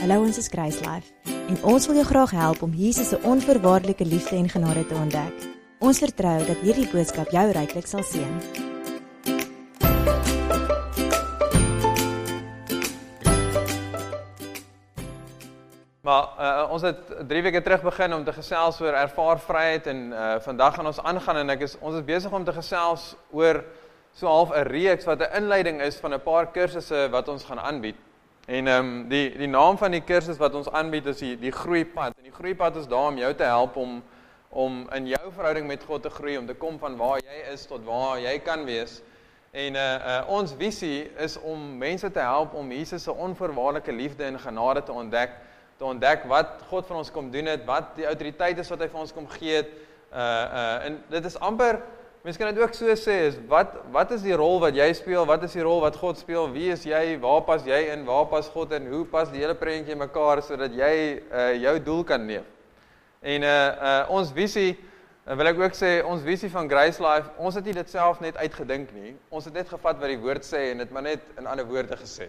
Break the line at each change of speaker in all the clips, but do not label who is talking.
Hallo, ons is Grace Life en ons wil jou graag help om Jesus se onvoorwaardelike liefde en genade te ontdek. Ons vertrou dat hierdie boodskap jou ryklik sal seën.
Maar ons het 3 weke terug begin om te gesels oor ervaar vryheid en vandag gaan ons aangaan en ons is besig om te gesels oor so half 'n reeks wat 'n inleiding is van 'n paar kursusse wat ons gaan aanbied. En die naam van die kursus wat ons aanbied is die groeipad. En die groeipad is daar om jou te help om in jou verhouding met God te groei, om te kom van waar jy is tot waar jy kan wees. En ons visie is om mense te help om Jesus se onvoorwaardelike liefde en genade te ontdek wat God vir ons kom doen het, wat die autoriteit is wat hy vir ons kom gee het. En dit is amper, mens kan dit ook so sê, is wat is die rol wat jy speel, wat is die rol wat God speel, wie is jy, waar pas jy in, waar pas God in, hoe pas die hele prentjie in mekaar, sodat jy jou doel kan leef. En ons visie, wil ek ook sê, ons visie van Grace Life, ons het nie dit self net uitgedink nie, ons het net gevat wat die woord sê, en het maar net in ander woorde gesê.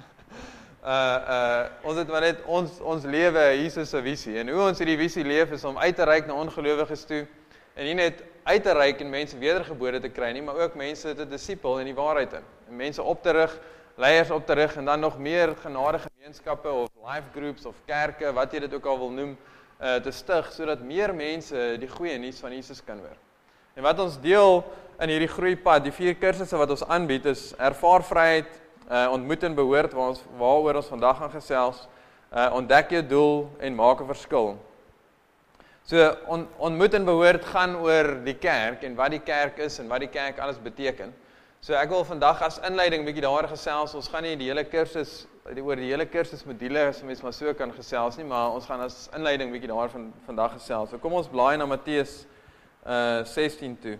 Ons het maar net ons lewe Jesus se visie, en hoe ons hierdie visie leef, is om uit te reik na ongelowiges toe, en nie net uit te reik en mense wedergebore te kry nie, maar ook mense te disipel in die waarheid in. En mense op te rig, leiers op te rig, en dan nog meer genade gemeenskappe, of life groups, of kerke, wat jy dit ook al wil noem, te stig, sodat meer mense die goeie nuus van Jesus kan hoor. En wat ons deel in hierdie groeipad, die 4 kursusse wat ons aanbied, is ervaar vryheid, ontmoet en behoort, waaroor ons vandag gaan gesels, ontdek jou doel en maak 'n verskil. So, ontmoet en behoort gaan oor die kerk en wat die kerk is en wat die kerk alles beteken. So ek wil vandag as inleiding bietjie daar gesels, ons gaan nie die hele kursus, oor die hele kursusmodule, as mens maar so kan gesels nie, maar ons gaan as inleiding bietjie daar vandag gesels. So kom ons blaai na Matteus 16 toe.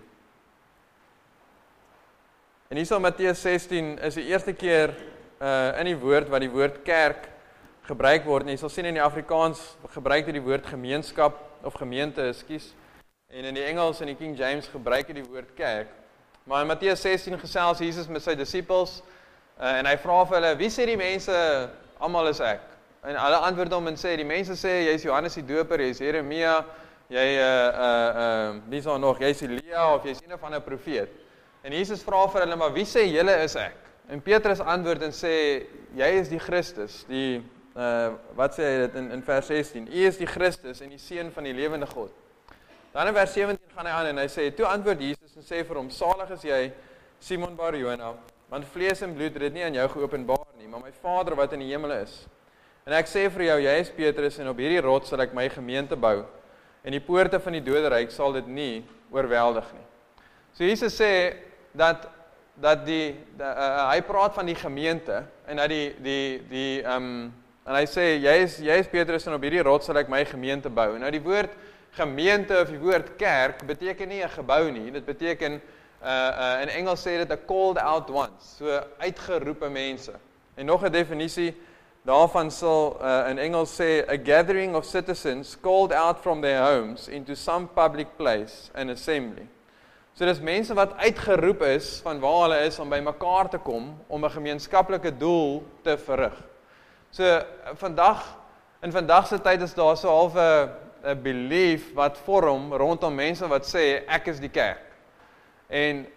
En hier so Matteus 16 is die eerste keer in die woord wat die woord kerk gebruik word. En jy sal sien in die Afrikaans gebruik die woord gemeenskap of gemeente, en in die Engels en die King James gebruik die woord kerk. Maar in Matteus 16 gesels Jesus met sy disippels en hy vra vir hulle, wie sê die mense, almal is ek? En hulle antwoord hom en sê, die mense sê, jy is Johannes die Doper, jy is Jeremia, jy wie is daar nog, jy is Elia of jy is een of ander profeet. En Jesus vra vir hulle, maar wie sê julle is ek? En Petrus antwoord en sê, jy is die Christus, wat sê hy dit in vers 16? U is die Christus en die Seun van die lewende God. Dan in vers 17 gaan hy aan en hy sê, toe antwoord Jesus en sê vir hom, salig is jy, Simon Bar-Jona, want vlees en bloed het dit nie aan jou geopenbaar nie, maar my Vader wat in die hemel is. En ek sê vir jou, jy is Petrus en op hierdie rots sal ek my gemeente bou, en die poorte van die doderyk sal dit nie oorweldig nie. So Jesus sê, dat hy praat van die gemeente, en dat en hy sê, jy is Petrus en op hierdie rots sal ek my gemeente bou. Nou die woord gemeente of die woord kerk beteken nie 'n gebou nie, dit beteken, in Engels sê dit 'n called out ones, so uitgeroepe mense. En nog 'n definisie daarvan sal in Engels sê, a gathering of citizens called out from their homes into some public place, an assembly. So dis mense wat uitgeroep is van waar hulle is om by mekaar te kom om 'n gemeenskaplike doel te verrig. So in vandag se tyd is daar so half 'n belief wat vorm rondom mense wat sê ek is die kerk. En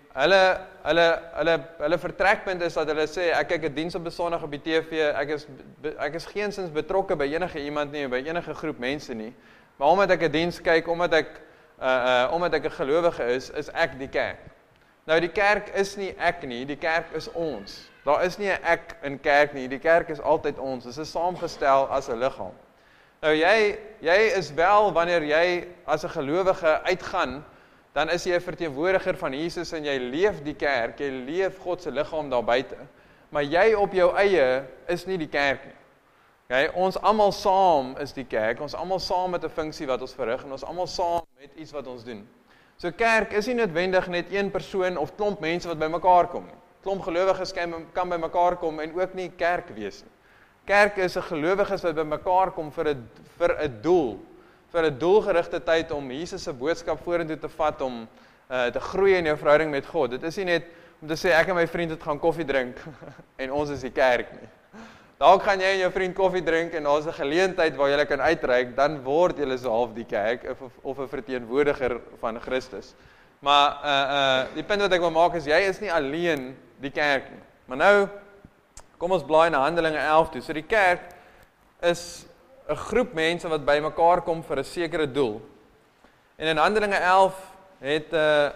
hulle vertrekpunt is dat hulle sê ek kyk 'n diens op 'n Sondag op die TV, ek is geensins betrokke by enige iemand nie, by enige groep mense nie. Maar omdat ek 'n diens kyk, omdat ek 'n gelowige is ek die kerk. Nou die kerk is nie ek nie, die kerk is ons. Daar is nie 'n ek in kerk nie, die kerk is altyd ons. Dit is saamgestel as 'n liggaam. Nou jy is wel, wanneer jy as 'n gelowige uitgaan, dan is jy 'n verteenwoordiger van Jesus en jy leef die kerk, jy leef God se liggaam daar buite. Maar jy op jou eie is nie die kerk nie. Okay, ons almal saam is die kerk, ons almal saam met 'n funksie wat ons verrig en ons almal saam met iets wat ons doen. So kerk is nie noodwendig net een persoon of klomp mense wat by mekaar kom nie. Klomp gelowiges kan by mekaar kom en ook nie kerk wees nie. Kerk is 'n gelowiges wat by mekaar kom vir 'n doel, vir 'n doelgerigte tyd om Jesus se boodskap vorentoe te vat, om te groei in jou verhouding met God. Dit is nie net om te sê ek en my vriend het gaan koffie drink en ons is die kerk nie. Dalk gaan jy en jou vriend koffie drink en daar's 'n geleentheid waar jy kan uitreik, dan word jy so half die kerk of 'n verteenwoordiger van Christus. Maar die punt wat ek wil maak is, jy is nie alleen die kerk nie. Maar nou, kom ons blaai na Handelinge 11 toe. So die kerk is 'n groep mense wat by mekaar kom vir 'n sekere doel. En in Handelinge 11 het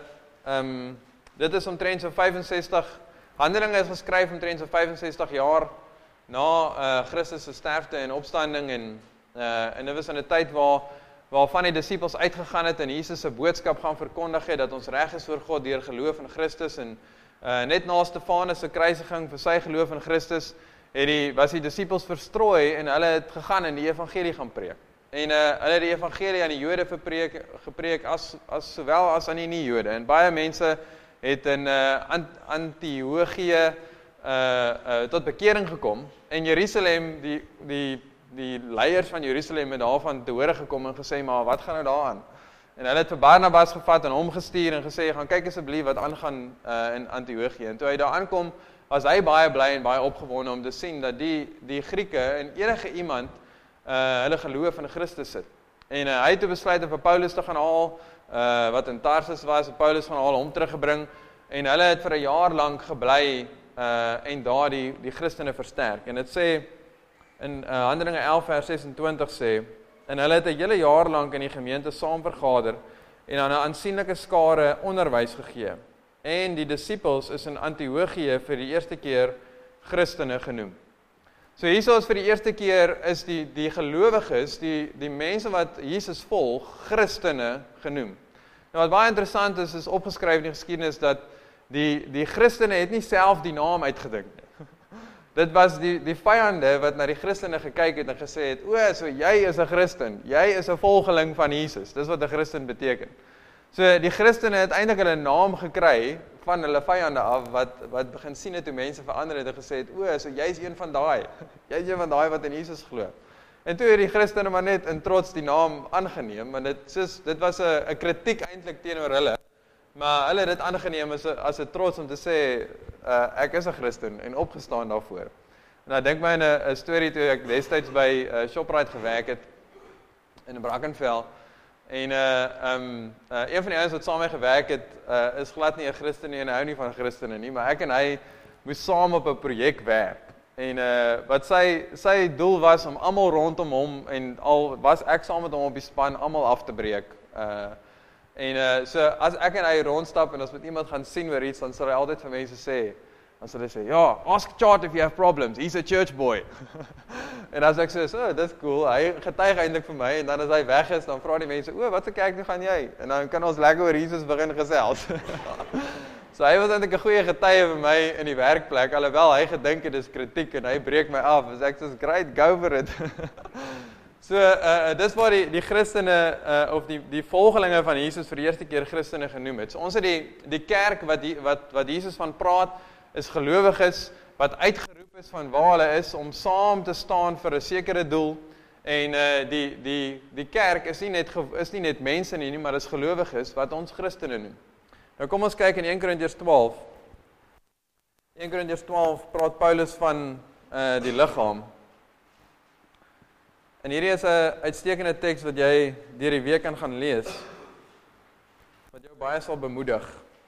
dit is omtrent so 65, Handelinge is geskryf omtrent so 65 jaar na Christus se sterfte en opstanding en dit was in 'n tyd waarvan die disippels uitgegaan het en Jesus se boodskap gaan verkondig het dat ons reg is voor God deur geloof in Christus en net na Stefanus se kruisiging vir sy geloof in Christus was die disippels verstrooi en hulle het gegaan en die evangelie gaan preek. En hulle het die evangelie aan die Jode gepreek as sowel as aan die nie-Jode. En baie mense het in Antiochië tot bekering gekom. En Jerusalem, die leiers van Jerusalem het daarvan te hore gekom en gesê, maar wat gaan nou daaraan? En hulle het vir Barnabas gevat en hom gestuur en gesê, gaan kyk asseblief wat aangaan in Antiochië. En toe hy daar aankom, was hy baie bly en baie opgewonde om te sien dat die Grieke en enige iemand hulle geloof in Christus sit. En hy het toe besluit om vir Paulus te gaan haal, wat in Tarsus was, Paulus gaan haal, hom teruggebring, en hulle het vir 'n jaar lank gebly en daar die Christene versterk. En dit sê, in Handelinge 11 vers 26 sê, en hulle het 'n hele jaar lank in die gemeente saam vergader, en aan 'n aansienlike skare onderwys gegee. En die disippels is in Antiochië vir die eerste keer Christene genoem. So hierso is vir die eerste keer is die gelowiges, die mense wat Jesus volg, Christene genoem. Nou wat baie interessant is opgeskryf in die geskiedenis dat die Christene het nie self die naam uitgedink nie. Dit was die vyande wat na die Christene gekyk het en gesê het, o, so jy is 'n Christen, jy is 'n volgeling van Jesus. Dis wat 'n Christen beteken. So die Christene het eintlik hulle naam gekry van hulle vyande af, wat begin sien het hoe mense verander het en gesê het, o, so jy's een van daai. Jy's een van daai wat in Jesus glo. En toe het die Christene maar net in trots die naam aangeneem, want dit was 'n kritiek eintlik teenoor hulle, maar hulle het dit aangeneem as 'n trots om te sê, ek is 'n Christen en opgestaan daarvoor. En dan dink my in 'n storie toe ek destyds by Shoprite gewerk het in Brackenfell. En een van die ouens wat saam met my gewerk het, is glad nie 'n Christen nie en hou nie van Christene nie, maar ek en hy moes saam op 'n projek werk. En wat sy doel was om almal rondom hom en al was ek saam met hom op die span almal af te breek. So as ek en hy rondstap en as met iemand gaan sien oor iets, dan sal hy altyd vir mense sê, dan sal hy sê, ja, ask Chart if you have problems, he's a church boy. En as ek sê, so, dis cool, hy getuig eintlik vir my, en dan as hy weg is, dan vra die mense, o, wat se kerk toe gaan jy? En dan kan ons lekker oor Jesus begin gesels. So hy was eintlik 'n goeie getuie vir my in die werkplek, alhoewel hy gedink het dis kritiek en hy breek my af, as ek sê, great, go for it. So, dis waar die Christene, of die volgelinge van Jesus vir die eerste keer Christene genoem het. So ons het die kerk wat Jesus van praat, is gelowiges, wat uitgeroep is van waar hulle is, om saam te staan vir 'n sekere doel, en die kerk is nie net mense nie, maar is gelowiges, wat ons Christene noem. Nou kom ons kyk in 1 Korintiërs 12. 1 Korintiërs 12 praat Paulus van die liggaam. En hierdie is 'n uitstekende teks wat jy deur die week kan gaan lees, wat jou baie sal bemoedig.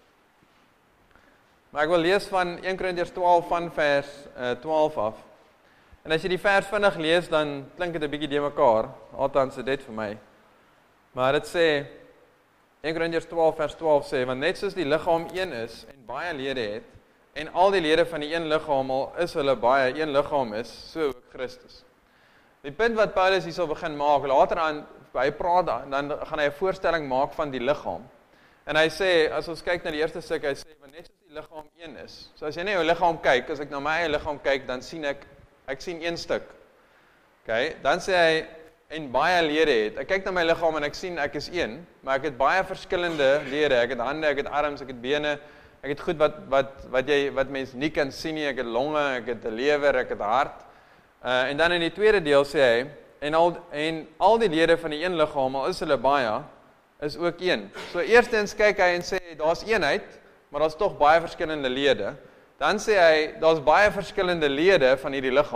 Maar ek wil lees van 1 Korintiërs 12 van vers 12 af. En as jy die vers vinnig lees, dan klink dit 'n bietjie de mekaar, althans dit vir my. Maar dit sê, 1 Korintiërs 12 vers 12 sê, want net soos die liggaam een is en baie lede het, en al die lede van die een liggaam al is hulle baie een liggaam is, so ook Christus. Die punt wat Paulus hierso begin maak, later aan, hy praat dan gaan hy 'n voorstelling maak van die liggaam. En hy sê, as ons kyk na die eerste stuk, hy sê, want net soos die liggaam een is. So as jy net jou liggaam kyk, as ek na my eie liggaam kyk, dan sien ek sien een stuk. Okay, dan sê hy, en baie lede het. Ek kyk na my liggaam en ek sien ek is een, maar ek het baie verskillende lede. Ek het hande, ek het arms, ek het bene, ek het goed wat mense nie kan sien nie. Ek het longe, ek het 'n lewer, ek het hart. En dan in die tweede deel sê hy, en al die lede van die een liggaam, al is hulle baie, is ook een. So eerstens kyk hy en sê, daar's eenheid, maar daar's tog baie verskillende lede. Dan sê hy, daar's baie verskillende lede van hierdie liggaam,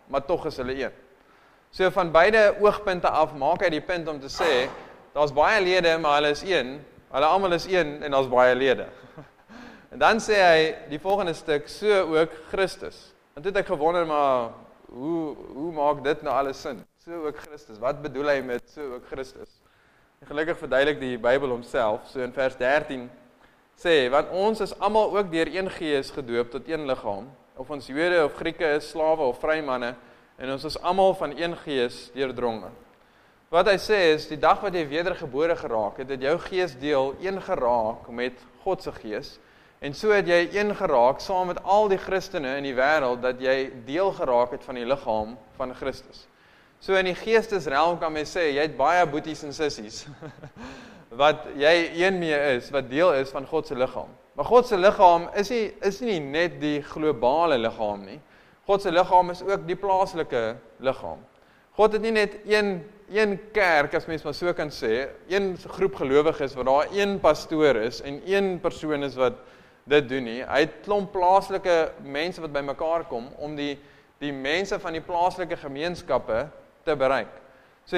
maar tog is hulle een. So van beide oogpunte af maak hy die punt om te sê, daar's baie lede, maar hulle is een, hulle almal is een en daar's baie lede. En dan sê hy die volgende stuk, so ook Christus. En toe het ek gewonder, maar hoe maak dit nou alles sin? So ook Christus, wat bedoel hy met so ook Christus? En gelukkig verduidelik die Bybel homself, so in vers 13, sê, want ons is almal ook deur een gees gedoop tot een liggaam, of ons Jode of Grieke is, slawe of vrymanne, en ons is almal van een gees deurdronge. Wat hy sê is, die dag wat jy wedergebore geraak het, het jou geesdeel een geraak met God se gees, en so het jy een geraak saam met al die Christene in die wêreld, dat jy deel geraak het van die liggaam van Christus. So in die geestesrealm kan mens sê, jy het baie boeties en sissies, wat jy een mee is, wat deel is van God se liggaam. Maar God se liggaam is nie net die globale liggaam nie. God se liggaam is ook die plaaslike liggaam. God het nie net een kerk, as mens maar so kan sê, een groep gelowiges, wat daar een pastoor is, en een persoon is wat dit doen nie. Hy het klomp plaaslike mense wat bymekaar kom, om die mense van die plaaslike gemeenskappe te bereik. So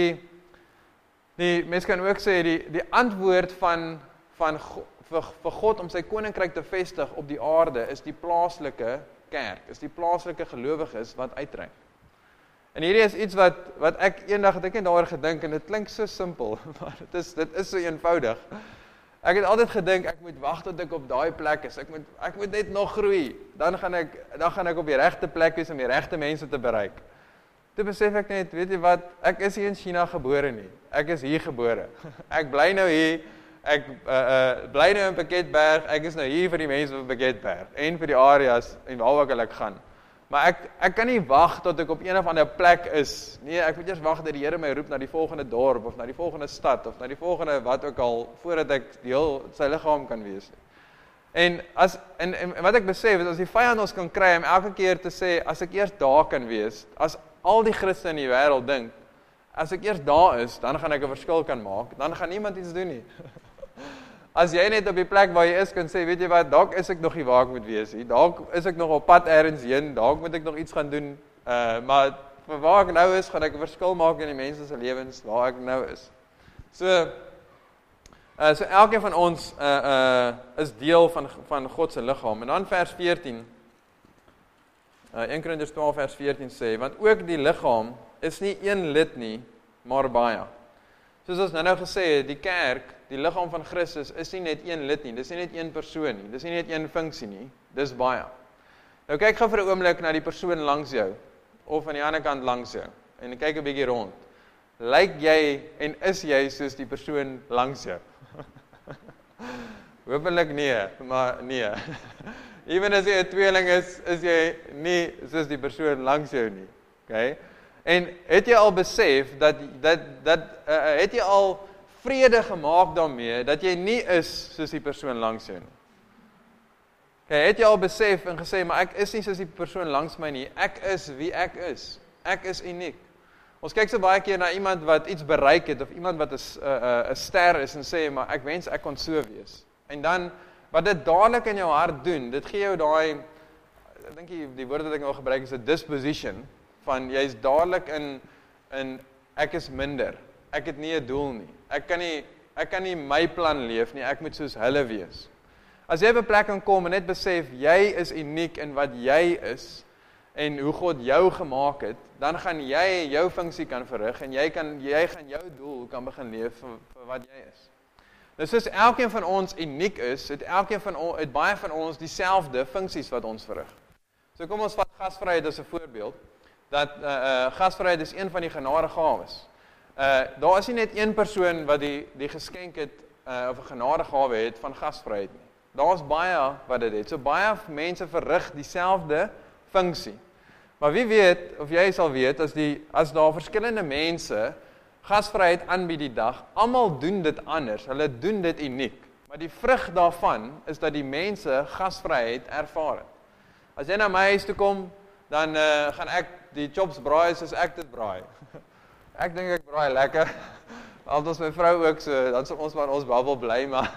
mens kan ook sê, die antwoord vir God om sy koninkryk te vestig op die aarde, is die plaaslike kerk, is die plaaslike gelowiges wat uitreik. En hierdie is iets wat ek eendag het ek net daaroor gedink, en dit klink so simpel, maar dit is so eenvoudig. Ek het altyd gedink, ek moet wag tot ek op daai plek is, ek moet net nog groei, dan gaan ek op die regte plek wees om die regte mense te bereik. Toe besef ek net, weet jy wat, ek is nie in China gebore nie, ek is hier gebore. Ek bly nou hier, ek bly nou in Piketberg, ek is nou hier vir die mense van Piketberg, en vir die areas, en waar ook al ek gaan. Maar ek kan nie wag tot ek op een of ander plek is. Nee, ek moet eers wag dat die Here my roep na die volgende dorp, of na die volgende stad, of na die volgende wat ook al, voordat ek deel sy liggaam kan wees. En wat ek besef is, as die vyand ons kan kry, om elke keer te sê, as ek eers daar kan wees, as al die Christene in die wêreld dink, as ek eers daar is, dan gaan ek 'n verskil kan maak, dan gaan niemand iets doen nie. As jy net op die plek waar jy is kan sê, weet jy wat, dalk is ek nog nie waar ek moet wees nie, dalk is ek nog op pad ergens heen, dalk moet ek nog iets gaan doen, maar vir waar ek nou is, gaan ek 'n verskil maak in die mense se lewens waar ek nou is. So elkeen van ons is deel van God se liggaam. En dan vers 14, 1 Korintiërs 12 vers 14 sê, want ook die liggaam is nie een lid nie, maar baie. Soos ons nou gesê het, die kerk, die liggaam van Christus, is nie net een lid nie, dis nie net een persoon nie, dis nie net een funksie nie, dis baie. Nou kyk gou vir 'n oomblik na die persoon langs jou, of aan die ander kant langs jou, en kyk 'n bietjie rond. Lyk jy en is jy soos die persoon langs jou? Hoopelik nee, maar nee. Even as jy 'n tweeling is jy nie soos die persoon langs jou nie. Okay? En het jy al besef dat het jy al vrede gemaak daarmee dat jy nie is soos die persoon langs jou nie? Okay, het jy al besef en gesê, maar ek is nie soos die persoon langs my nie. Ek is wie ek is. Ek is uniek. Ons kyk so baie keer na iemand wat iets bereik het, of iemand wat 'n ster is, en sê, maar ek wens ek kon so wees. En dan, wat dit dadelik in jou hart doen, dit gee jou daai, ek dink die woord wat ek nou gebruik is 'n disposition, van jy is dadelik in ek is minder, ek het nie 'n doel nie, ek kan nie my plan leef nie, ek moet soos hulle wees. As jy op 'n plek kan kom en net besef, jy is uniek in wat jy is, en hoe God jou gemaak het, dan gaan jy jou funksie kan verrig, en jy gaan jou doel kan begin leef vir wat jy is. Nou soos elkeen van ons uniek is, het baie van ons dieselfde funksies wat ons verrig. So kom ons vat gasvryheid as 'n voorbeeld, dat gasvryheid is een van die genadegawes. Daar is nie net een persoon wat die geskenk het, of 'n genadegawe het van gasvryheid nie. Daar's baie wat dit het. So baie mense verrig dieselfde funksie. Maar wie weet, of jy sal weet, as daar verskillende mense gasvryheid aanbied die dag, almal doen dit anders, hulle doen dit uniek. Maar die vrug daarvan is dat die mense gasvryheid ervaar het. As jy na my huis toe kom, dan gaan ek die chops braai soos ek dit braai. Ek dink ek braai lekker. Altens my vrou ook so, dan sal ons maar ons babbel bly, maar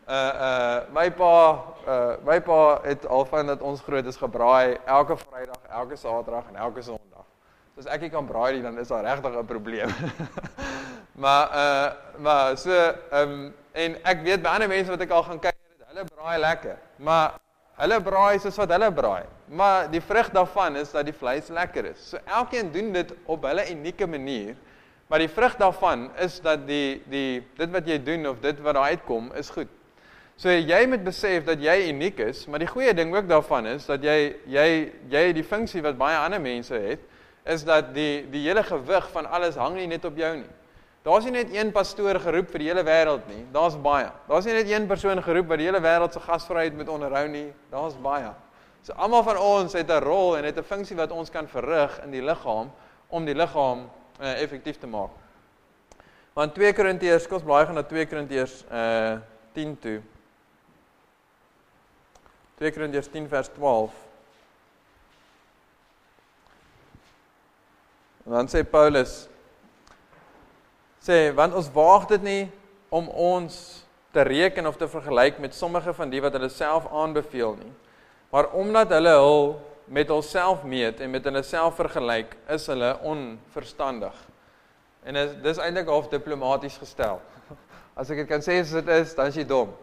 my pa het al van dat ons groot is gebraai, elke Vrydag, elke Saterdag en elke Sondag. So as ek nie kan braai nie, dan is daar regtig 'n probleem. maar so en ek weet by ander mense wat ek al gaan kyk, hulle braai lekker, maar hulle braai soos wat hulle braai. Maar die vrug daarvan is dat die vleis lekker is. So elkeen doen dit op hulle unieke manier, maar die vrug daarvan is dat dit wat jy doen of dit wat daar uitkom is goed. So jy moet besef dat jy uniek is, maar die goeie ding ook daarvan is dat jy die funksie wat baie ander mense het, is dat die hele gewig van alles hang nie net op jou nie. Daar's nie net een pastoor geroep vir die hele wêreld nie, daar's baie. Daar's nie net een persoon geroep wat die hele wêreld se gasvryheid moet onderhou nie, daar's baie. So almal van ons het 'n rol en het 'n funksie wat ons kan verrig in die liggaam om die liggaam effektief te maak. Want 2 Korintiërs, kom ons blaai gaan na 2 Korintiërs 10 toe. 2 Korintiërs 10 vers 12. En dan sê Paulus, want ons waag dit nie om ons te reken of te vergelyk met sommige van die wat hulle self aanbeveel nie, maar omdat hulle hul met hulself meet en met hulle self vergelyk, is hulle onverstandig. En dis eintlik half diplomaties gestel. As ek dit kan sê soos dit is, dan is jy dom.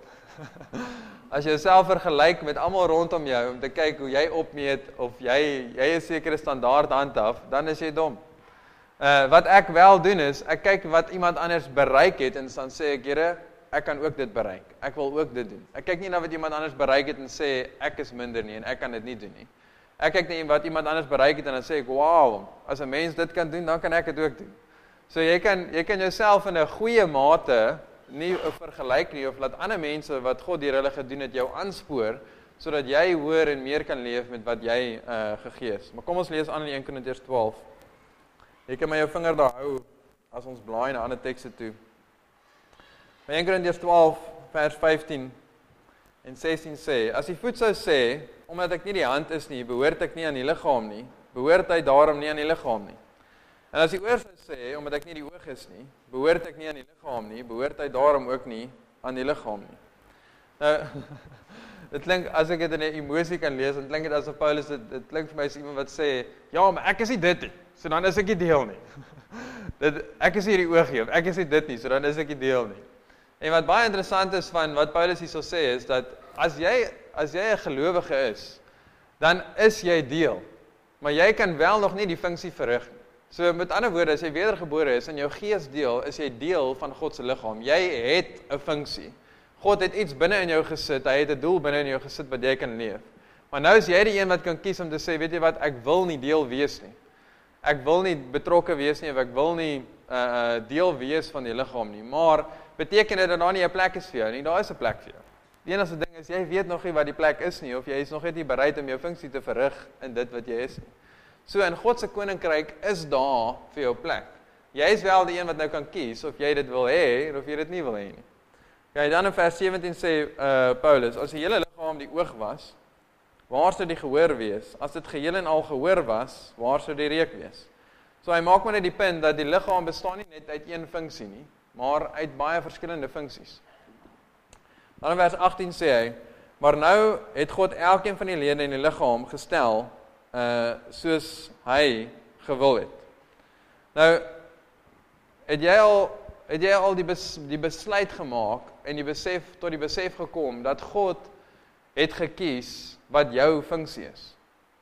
As jy jouself vergelyk met almal rondom jou om te kyk hoe jy opmeet of jy 'n sekere standaard handhaaf, dan is jy dom. Wat ek wel doen is, ek kyk wat iemand anders bereik het en dan sê ek, Here, ek kan ook dit bereik. Ek wil ook dit doen. Ek kyk nie na wat iemand anders bereik het en sê ek is minder nie en ek kan dit nie doen nie. Ek kyk na wat iemand anders bereik het en dan sê ek, wow, as 'n mens dit kan doen, dan kan ek dit ook doen. So jy kan jouself in 'n goeie mate nie vergelyk nie of laat ander mense wat God deur hulle gedoen het jou aanspoor sodat jy hoër en meer kan leef met wat jy gegee is. Maar kom ons lees aan in 1 Korintiërs 12. Jy kan maar jou vinger daar hou as ons blaai na ander tekste toe. By 1 Korintiërs 12 vers 15 en 16 sê, as die voet sou sê, omdat ek nie die hand is nie, behoort ek nie aan die liggaam nie, behoort hy daarom nie aan die liggaam nie. En as die oor sou sê, omdat ek nie die oog is nie, behoort ek nie aan die liggaam nie, behoort hy daarom ook nie aan die liggaam nie. Nou, dit klink, as ek dit in 'n emosie kan lees, dan klink dit asof Paulus, dit klink vir my as iemand wat sê, ja, maar ek is nie dit nie, so dan is ek nie deel nie. Ek is nie die oog nie, of ek is nie dit nie, so dan is ek nie deel nie. En wat baie interessant is van wat Paulus hierso sê, is dat as jy 'n gelowige is, dan is jy deel, maar jy kan wel nog nie die funksie verrig nie. So met ander woorde, as jy wedergebore is en jou gees deel, is jy deel van God se liggaam. Jy het 'n funksie. God het iets binne in jou gesit, hy het 'n doel binne in jou gesit wat jy kan leef. Maar nou is jy die een wat kan kies om te sê, weet jy wat, ek wil nie deel wees nie. Ek wil nie betrokke wees nie, of ek wil nie deel wees van die liggaam nie. Maar beteken dit dat daar nie 'n plek is vir jou nie? Daar is 'n plek vir jou. Die enigste ding is, jy weet nog nie wat die plek is nie, of jy is nog net nie bereid om jou funksie te verrig in dit wat jy is nie. So in God se koninkryk is daar vir jou plek. Jy is wel die een wat nou kan kies of jy dit wil hê of jy dit nie wil hê nie. Okay, dan in vers 17 sê Paulus, as die hele liggaam die oog was, waar sou die gehoor wees? As dit geheel en al gehoor was, waar sou die reuk wees? So hy maak maar net die punt dat die liggaam bestaan nie net uit een funksie nie, maar uit baie verskillende funksies. Dan in vers 18 sê hy, maar nou het God elkeen van die lede in die liggaam gestel soos hy gewil het. Nou, het jy al die besluit gemaak en tot die besef gekom dat God het gekies wat jou funksie is.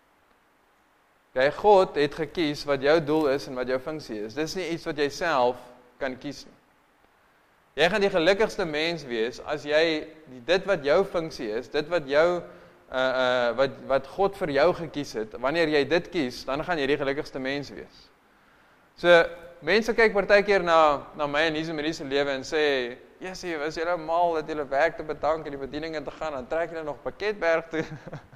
Okay, God het gekies wat jou doel is en wat jou funksie is. Dis nie iets wat jy self kan kies nie. Jy gaan die gelukkigste mens wees as jy dit wat jou funksie is, dit wat jou wat God vir jou gekies het, wanneer jy dit kies, dan gaan jy die gelukkigste mens wees. So, mense kyk partykeer na my en Hiese se lewe en sê, Jessie, was jy nou mal dat jy werk te bedank en die bediening te gaan, dan trek jy nog Pakketberg toe.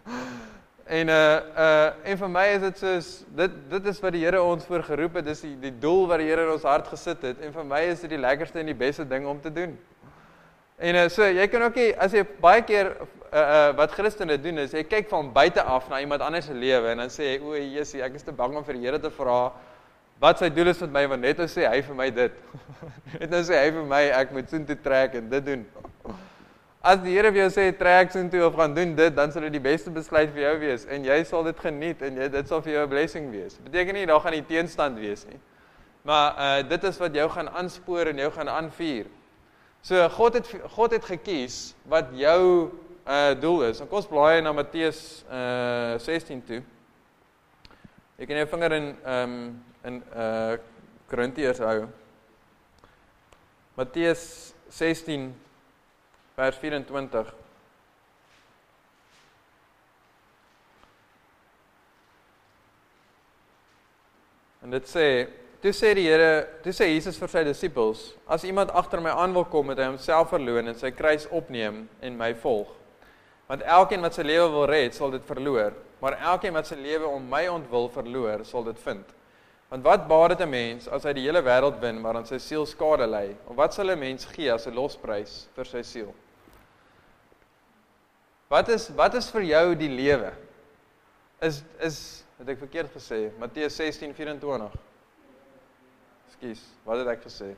En vir my is dit soos, dit is wat die Here ons voor geroep het, dis die doel wat die Here in ons hart gesit het, en vir my is dit die lekkerste en die beste ding om te doen. En so, jy kan ook nie, as jy baie keer, wat Christene doen is, jy kyk van buite af na iemand anders se lewe, en dan sê jy, o, Jessie, ek is te bang om vir die Here te vra, wat sy doel is met my, want net nou sê hy vir my dit. Net nou sê hy vir my, ek moet soontoe trek en dit doen. As die Here vir jou sê, trek soontoe of gaan doen dit, dan sal dit die beste besluit vir jou wees, en jy sal dit geniet, en dit sal vir jou 'n blessing wees. Beteken nie, daar gaan nie teenstand wees nie. Maar dit is wat jou gaan aanspoor en jou gaan aanvuur. So, God het gekies wat jou doel is. En kom ons blaai na Matteus 16 toe. Jy kan jou vinger in Korintiërs hou. Matteus 16 vers 24. En dit sê, toe sê Jesus vir sy disippels, as iemand agter my aan wil kom, moet hy homself verloon en sy kruis opneem en my volg. Want elkeen wat sy lewe wil red, sal dit verloor, maar elkeen wat sy lewe om my ontwil verloor, sal dit vind. Want wat baat dit 'n mens as hy die hele wêreld wen, maar aan sy siel skade ly? Of wat sal 'n mens gee as 'n losprys vir sy siel? Wat is vir jou die lewe? Het ek verkeerd gesê? Matteus 16:24. Ekskuus, wat het ek gesê?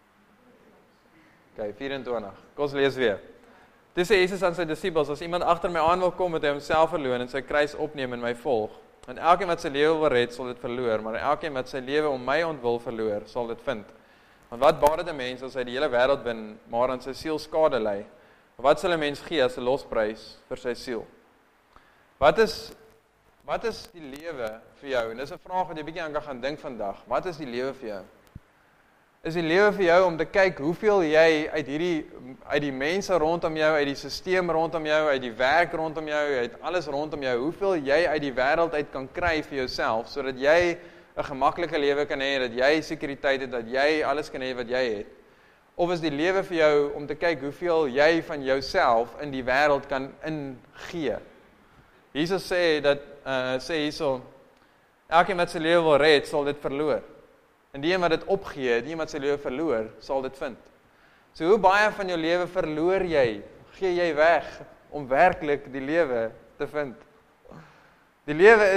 Okay, 24. Kom ons lees weer. Toe sê Jesus aan sy disippels, as iemand agter my aan wil kom, moet hy homself verloon en sy kruis opneem en my volg. En elkeen wat sy lewe wil red, sal dit verloor, maar elkeen wat sy lewe om my ontwil verloor, sal dit vind. Want wat baat dit 'n mens as hy die hele wêreld wen, maar aan sy siel skade ly? Wat sal 'n mens gee as 'n losprys vir sy siel? Wat is die lewe vir jou? En dis 'n vraag wat jy bietjie aan kan gaan dink vandag. Wat is die lewe vir jou? Is die lewe vir jou om te kyk hoeveel jy uit die mense rondom jou, uit die stelsel rondom jou, uit die werk rondom jou, uit alles rondom jou, hoeveel jy uit die wêreld uit kan kry vir jouself, sodat jy 'n gemaklike lewe kan hê, dat jy sekuriteit het, dat jy alles kan hê wat jy het? Of is die lewe vir jou om te kyk hoeveel jy van jouself in die wêreld kan ingee? Jesus sê hierso, elkeen wat sy lewe wil red, sal dit verloor. En die een wat dit opgee, die een wat sy lewe verloor, sal dit vind. So hoe baie van jou lewe verloor jy, gee jy weg, om werklik die lewe te vind? Die lewe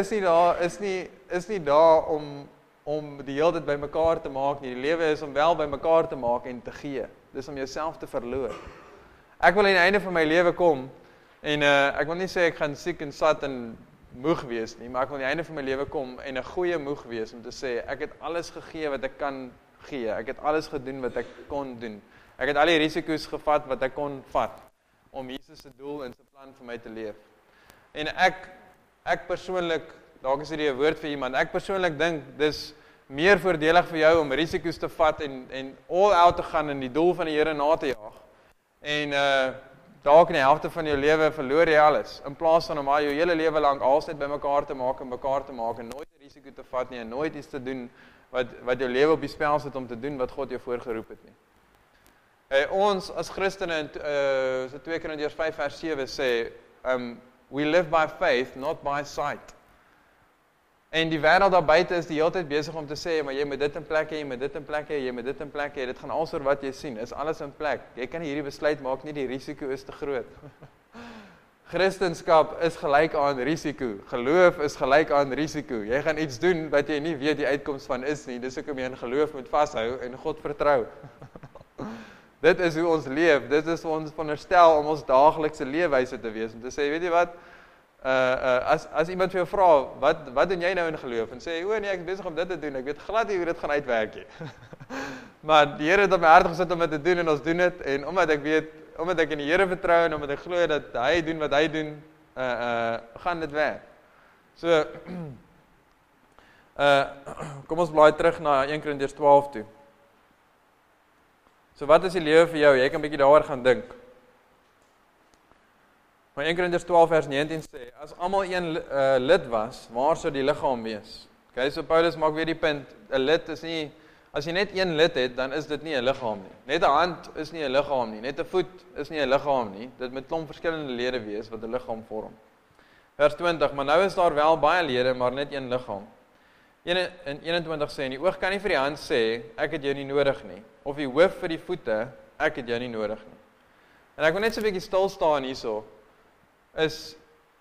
is nie daar om die hele tyd bymekaar te maak nie. Die lewe is om wel bymekaar te maak en te gee. Dis om jouself te verloor. Ek wil aan die einde van my lewe kom, en ek wil nie sê ek gaan siek en sat en moeg wees nie, maar ek wil aan die einde van my lewe kom en 'n goeie moeg wees om te sê, ek het alles gegee wat ek kan gee, ek het alles gedoen wat ek kon doen, ek het al die risiko's gevat wat ek kon vat, om Jesus se doel en sy plan vir my te leef. En ek persoonlik, dalk is dit 'n woord vir iemand, ek persoonlik dink, dis meer voordelig vir jou om risiko's te vat en all out te gaan en die doel van die Here na te jaag, en dalk in die helfte van jou lewe verloor jy alles, in plaas van om jou hele lewe lank altyd bymekaar te maak en nooit 'n risiko te vat nie, en nooit iets te doen wat jou lewe op die spel sit om te doen wat God jou voorgeroep het nie. Ons as Christene in 2 Korintiërs 5 vers 7 sê, we live by faith, not by sight. En die wêreld daar buite is die hele tyd besig om te sê, maar jy moet dit in plek hê, jy moet dit in plek hê, jy moet dit in plek hê. Dit gaan alles oor wat jy sien, is alles in plek. Jy kan nie hierdie besluit maak nie, die risiko is te groot. Christendom is gelyk aan risiko. Geloof is gelyk aan risiko. Jy gaan iets doen wat jy nie weet die uitkoms van is nie. Dis hoekom jy in geloof moet vashou en God vertrou. Dit is hoe ons leef. Dit is ons veronderstel om ons daaglikse leefwyse te wees. Om te sê, weet jy wat? As iemand vir jou vra, wat doen jy nou in geloof? En sê, nee, ek is besig om dit te doen, ek weet glad nie hoe dit gaan uitwerk nie. Maar die Here het op my hart gesit om dit te doen, en ons doen dit, en omdat ek in die Here vertrou, en omdat ek glo dat hy doen wat hy doen, gaan dit werk. So, kom ons blaai terug na 1 Korintiërs 12 toe. So wat is die lewe vir jou? Jy kan 'n bietjie daaroor gaan dink. Maar 1 Korintiërs 12 vers 19 sê, as almal een lid was, waar sou die liggaam wees? Okay, so Paulus maak weer die punt, 'n lid is nie, as jy net een lid het, dan is dit nie 'n liggaam nie. Net 'n hand is nie 'n liggaam nie, net 'n voet is nie 'n liggaam nie. Dit moet klomp verskillende lede wees wat 'n liggaam vorm. Vers 20, maar nou is daar wel baie lede, maar net een liggaam. In 21 sê, en die oog kan nie vir die hand sê, ek het jou nie nodig nie. Of die hoof vir die voete, ek het jou nie nodig nie. En ek wil net so 'n bietjie stil staan hierso. Is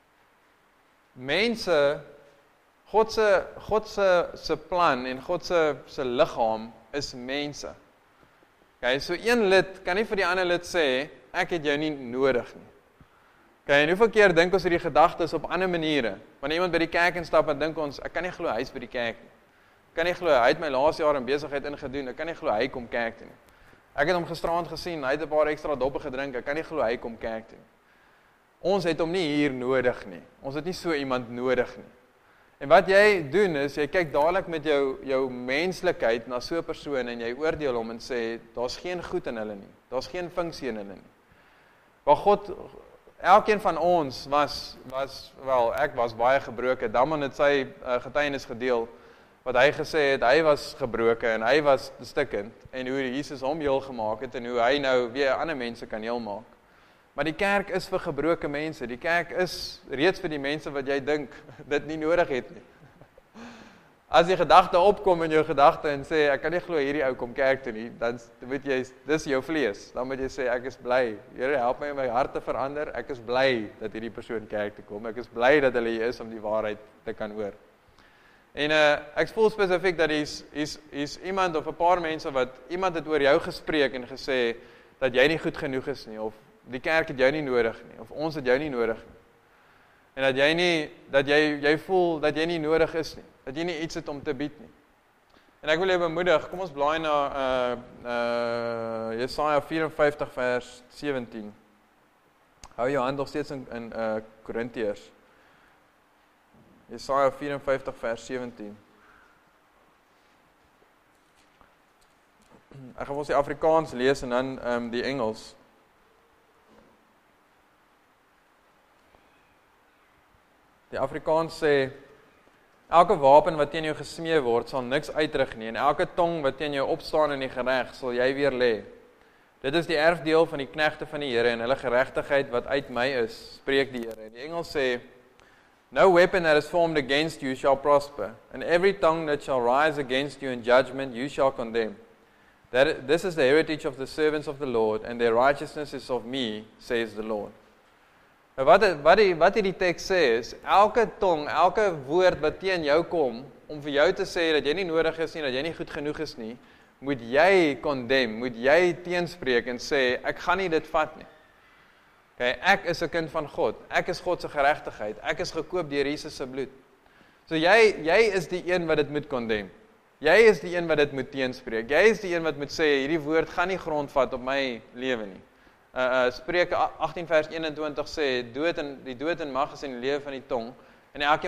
mense, God se plan en God se liggaam is mense. Okay, so een lid kan nie vir die ander lid sê, ek het jou nie nodig nie. Okay, en hoeveel keer dink ons hierdie gedagtes op ander maniere? Wanneer iemand by die kerk instap, dan dink ons, ek kan nie glo hy is by die kerk nie. Ek kan nie glo, hy het my laas jaar in besigheid ingedoen, ek kan nie glo hy kom kerk toe nie. Ek het hom gisterand gesien, hy het 'n paar ekstra doppe gedrink, ek kan nie glo hy kom kerk toe nie. Ons het hom nie hier nodig nie. Ons het nie so iemand nodig nie. En wat jy doen is, jy kyk dadelik met jou menslikheid na so 'n persoon en jy oordeel hom en sê, daar's geen goed in hulle nie. Daar's geen funksie in hulle nie. Maar God, elkeen van ons ek was baie gebroken. Damon het sy getuienis gedeel, wat hy gesê het, hy was gebroken en hy was stikkend, en hoe Jesus hom heel gemaak het, en hoe hy nou weer ander mense kan heel maak. Maar die kerk is vir gebroke mense, die kerk is reeds vir die mense wat jy dink, dit nie nodig het nie. As die gedagte opkom in jou gedagte en sê, ek kan nie glo hierdie ou kom kerk toe nie, dan weet jy, dis jou vlees, dan moet jy sê, ek is bly, Here help my om my hart te verander, ek is bly dat hierdie persoon kerk toe kom, ek is bly dat hulle hier is om die waarheid te kan hoor. En ek voel spesifiek dat is iemand of 'n paar mense wat iemand het oor jou gespreek en gesê dat jy nie goed genoeg is nie, of die kerk het jou nie nodig nie, of ons het jou nie nodig nie. En dat jy voel dat jy nie nodig is nie, dat jy nie iets het om te bied nie. En ek wil jou bemoedig, kom ons blaai na Jesaja 54 vers 17. Hou jou hand nog steeds in Korintiërs. Jesaja 54 vers 17. Ek gaan ons die Afrikaans lees en dan die Engels. Die Afrikaans sê, elke wapen wat teen jou gesmee word, sal niks uitrig nie, en elke tong wat teen jou opstaan in die gereg, sal jy weer lê. Dit is die erfdeel van die knegte van die Here, en hulle geregtigheid wat uit my is, spreek die Here. Die Engels sê, no weapon that is formed against you shall prosper, and every tongue that shall rise against you in judgment you shall condemn. This is the heritage of the servants of the Lord, and their righteousness is of me, says the Lord. Wat hierdie teks sê is, elke tong, elke woord wat teen jou kom, om vir jou te sê dat jy nie nodig is nie, dat jy nie goed genoeg is nie, moet jy condemn, moet jy teenspreek en sê, ek gaan nie dit vat nie. Okay, ek is 'n kind van God, ek is God se geregtigheid, ek is gekoop deur Jesus se bloed. So jy is die een wat dit moet condemn. Jy is die een wat dit moet teenspreek. Jy is die een wat moet sê, hierdie woord gaan nie grondvat op my lewe nie. Spreuke 18 vers 21 sê, die dood en mag is in die lewe van die tong, en elkeen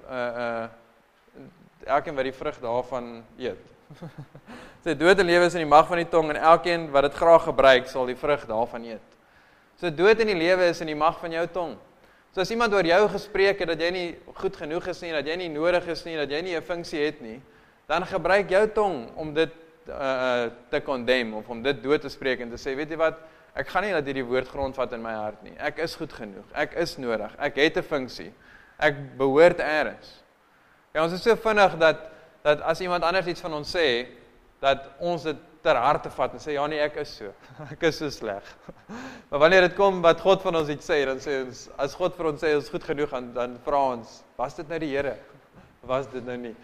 wat die vrug daarvan eet. Sê, dood en lewe is in die mag van die tong, en elkeen wat dit graag gebruik, sal die vrug daarvan eet. So dood in die lewe is in die mag van jou tong. So as iemand oor jou gespreek het, dat jy nie goed genoeg is nie, dat jy nie nodig is nie, dat jy nie 'n funksie het nie, dan gebruik jou tong om dit te condemn, of om dit dood te spreek en te sê, weet jy wat, ek gaan nie dat hierdie woord grondvat in my hart nie. Ek is goed genoeg, ek is nodig, ek het 'n funksie, ek behoort eers. Ja, ons is so vinnig dat as iemand anders iets van ons sê, dat ons dit ter harte vat en sê, ja nee, ek is so, ek is so sleg. Maar wanneer dit kom wat God van ons iets sê, dan sê ons, as God vir ons sê, ons is goed genoeg, dan vra ons, was dit nou die Here? Was dit nou nie?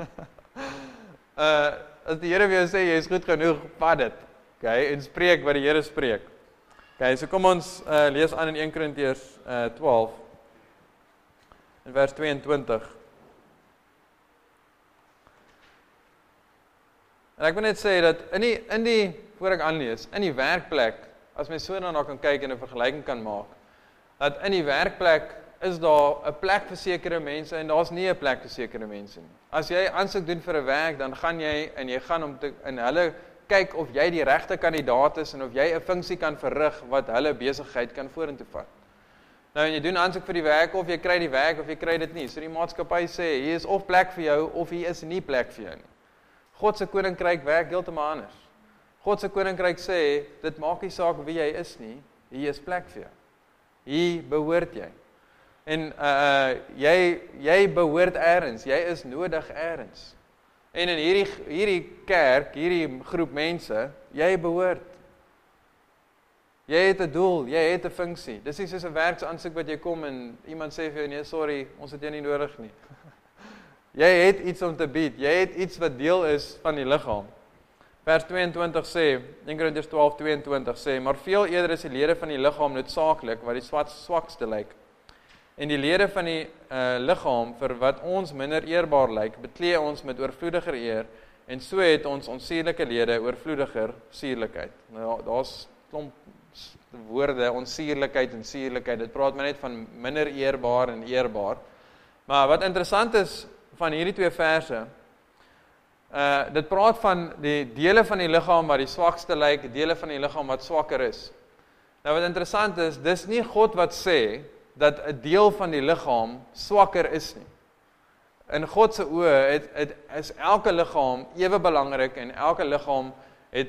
As die Here vir jou sê, jy is goed genoeg, vat dit, okay, en spreek wat die Here spreek. Okay, so kom ons lees aan in 1 Korintiërs 12, in vers 22. En ek wil net sê dat voor ek aanlees, in die werkplek, as my so daarna kan kyk en 'n vergelyking kan maak, dat in die werkplek is daar 'n plek vir sekere mense en daar's nie 'n plek vir sekere mense nie. As jy aansoek doen vir 'n werk, dan gaan jy en hulle kyk of jy die regte kandidaat is en of jy 'n funksie kan verrig wat hulle besigheid kan vorentoe vat. Nou, en jy doen aansoek vir die werk, of jy kry die werk of jy kry dit nie. So die maatskappy sê, hier is of plek vir jou of hier is nie plek vir jou nie. God se koninkryk werk heeltemal anders. God se koninkryk sê, dit maak nie saak wie jy is nie, hier is plek vir jou. Hier behoort jy. En jy behoort eers, jy is nodig eers. En in hierdie kerk, hierdie groep mense, jy behoort. Jy het 'n doel, jy het 'n funksie. Dis nie soos 'n werksaansoek wat jy kom en iemand sê vir jou, nee, sorry, ons het jou nie nodig nie. Jy het iets om te bied, jy het iets wat deel is van die liggaam. Vers 22 sê, 1 Korintiërs 12:22 sê, maar veel eerder is die lede van die liggaam noodsaaklik wat die swakste lyk. En die lede van die liggaam vir wat ons minder eerbaar lyk, beklee ons met oorvloediger eer, en so het ons onsierlike lede oorvloediger suurlikheid. Nou, daar's klomp woorde, onsierlikheid en suurlikheid, dit praat maar net van minder eerbaar en eerbaar. Maar wat interessant is van hierdie twee verse, dit praat van die dele van die liggaam wat die swakste lyk, dele van die liggaam wat swakker is. Nou wat interessant is, dis nie God wat sê dat 'n deel van die liggaam swakker is nie. In God se oë is elke liggaam ewe belangrik en elke liggaam het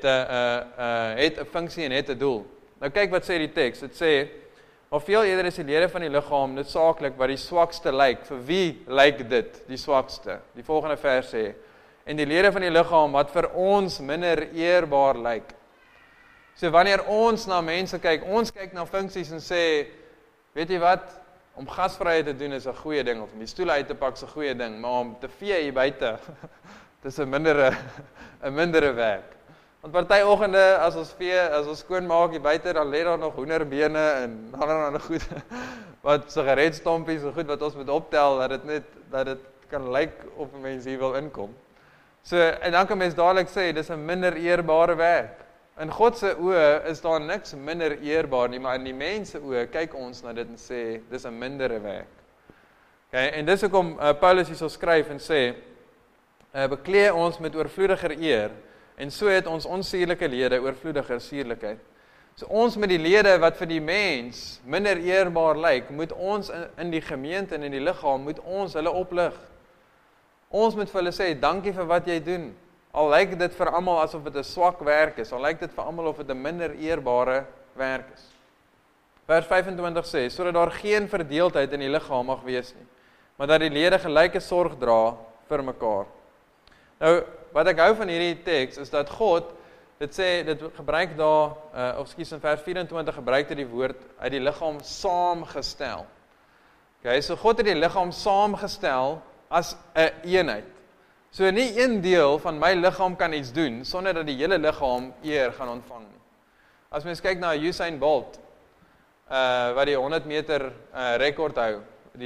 'n funksie en het 'n doel. Nou kyk wat sê die teks. Dit sê, maar veel eerder is die lede van die liggaam noodsaaklik wat die swakste lyk. Vir wie lyk dit, die swakste? Die volgende vers sê, en die lede van die liggaam wat vir ons minder eerbaar lyk. So wanneer ons na mense kyk, ons kyk na funksies en sê, weet jy wat, om gasvryheid te doen is 'n goeie ding, of om die stoele uit te pak is 'n goeie ding, maar om te vee hier buite, dis 'n mindere werk. Want party oggende, as ons skoon maak hier buite, dan lê daar nog hoenderbene en ander goed, wat sigaretstompies en goed wat ons moet optel, dat dit kan lyk of 'n mens hier wil inkom. So, en dan kan mens dadelik sê, dis 'n minder eerbare werk. In God se oë is daar niks minder eerbaar nie, maar in die mens se oë kyk ons na dit en sê, dis 'n mindere werk. Okay, en dis hoekom Paulus hierso skryf en sê, beklee ons met oorvloediger eer, en so het ons onsierlike lede oorvloediger suurlikheid. So ons met die lede wat vir die mens minder eerbaar lyk, moet ons in die gemeente en in die liggaam, moet ons hulle oplig. Ons moet vir hulle sê, dankie vir wat jy doen. Al lyk dit vir almal asof dit 'n swak werk is, al lyk dit vir almal of dit 'n minder eerbare werk is. Vers 25 sê, sodat daar geen verdeeldheid in die liggaam mag wees nie, maar dat die lede gelyke sorg dra vir mekaar. Nou, wat ek hou van hierdie teks is dat God, dit gebruik daar, in vers 24 gebruik dit die woord uit die liggaam saamgestel. Okay, so God het die liggaam saamgestel as 'n eenheid. So nie een deel van my liggaam kan iets doen, sonder dat die hele liggaam eer gaan ontvang nie. As mens kyk na Usain Bolt, wat die 100 meter rekord hou,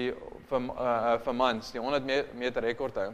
vir mans, die 100 meter rekord hou,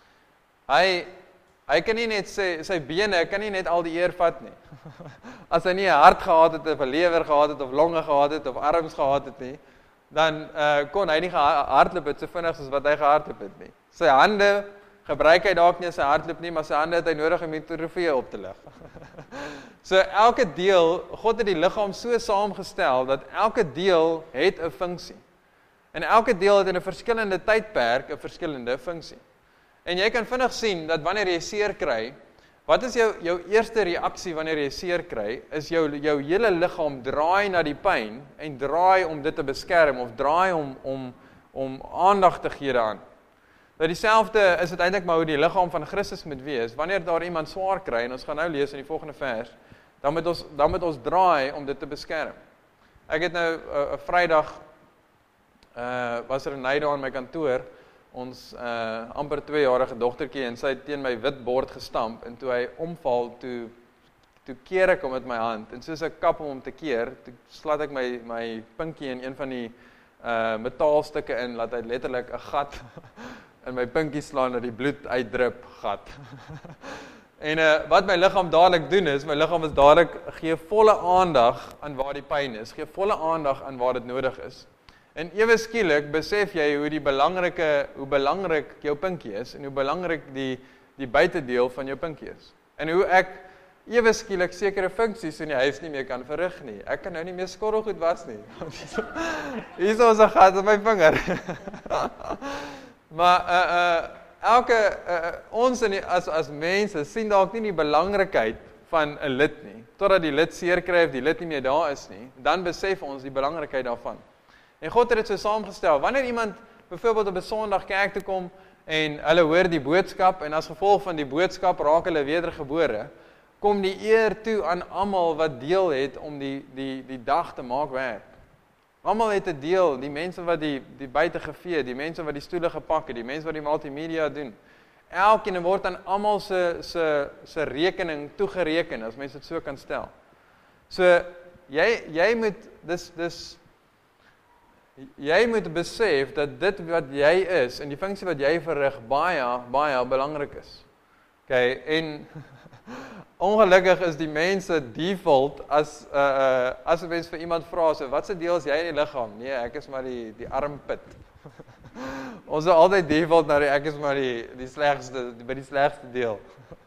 hy kan nie net sy bene, kan nie net al die eer vat nie. As hy nie 'n hart gehad het, of 'n lewer gehad het, of longe gehad het, of arms gehad het nie, dan kon hy nie gehardloop het so vinnig soos wat hy gehardloop het nie. Sy hande gebruik hy dalk nie sy hardloop nie, maar sy hande het hy nodig om die trofee op te lig. So elke deel, God het die liggaam so saamgestel, dat elke deel het 'n funksie. En elke deel het in 'n verskillende tydperk 'n verskillende funksie. En jy kan vinnig sien, dat wanneer jy seer kry, wat is jou eerste reaksie wanneer jy seer kry, is jou hele liggaam draai na die pyn, en draai om dit te beskerm, of draai om aandag te gee daaraan. Nou dieselfde is dit eintlik maar hoe die liggaam van Christus moet wees. Wanneer daar iemand swaar kry, en ons gaan nou lees in die volgende vers, dan moet ons draai om dit te beskerm. Ek het nou 'n Vrydag was er 'n ny daar in my kantoor, ons amper 2-jarige dogtertjie, en sy het teen my wit bord gestamp, en toe hy omval, toe keer ek hom met my hand, en soos ek kap om te keer, toe slat ek my pinkie in een van die metaalstukke in, laat hy letterlik 'n gat in my pinkie slaan, dat die bloed uitdrup gat. En wat my liggaam dadelik doen is, my liggaam is dadelik, gee volle aandag aan waar die pyn is, gee volle aandag aan waar dit nodig is. En ewe skielik besef jy hoe belangrik jou pinkie is, en hoe belangrik die buitedeel van jou pinkie is. En hoe ek ewe skielik sekere funksies in die huis nie meer kan verrig nie. Ek kan nou nie meer skorrelgoed was nie. Hier is 'n gat op my vinger. Maar ons as mense sien dalk nie die belangrikheid van 'n lid nie. Totdat die lid seer kry of die lid nie meer daar is nie, dan besef ons die belangrikheid daarvan. En God het dit so saamgestel. Wanneer iemand byvoorbeeld op 'n Sondag kerk toe kom en hulle hoor die boodskap, en as gevolg van die boodskap raak hulle wedergebore, kom die eer toe aan almal wat deel het om die dag te maak werk. Almal het 'n deel, die mense wat die buite gevee, die mense wat die stoele gepak het, die mense wat die multimedia doen. elkeen word aan almal se rekening toegereken, as mense dit so kan stel. So jy moet jy moet besef dat dit wat jy is en die funksie wat jy verrig baie belangrik is. Okay, en ongelukkig is die mense default as 'n mens vir iemand vra, so wat se deel is jy in die liggaam? Nee, ek is maar die armpit. Ons is altyd default na ek is maar die slegste, by die slegste deel.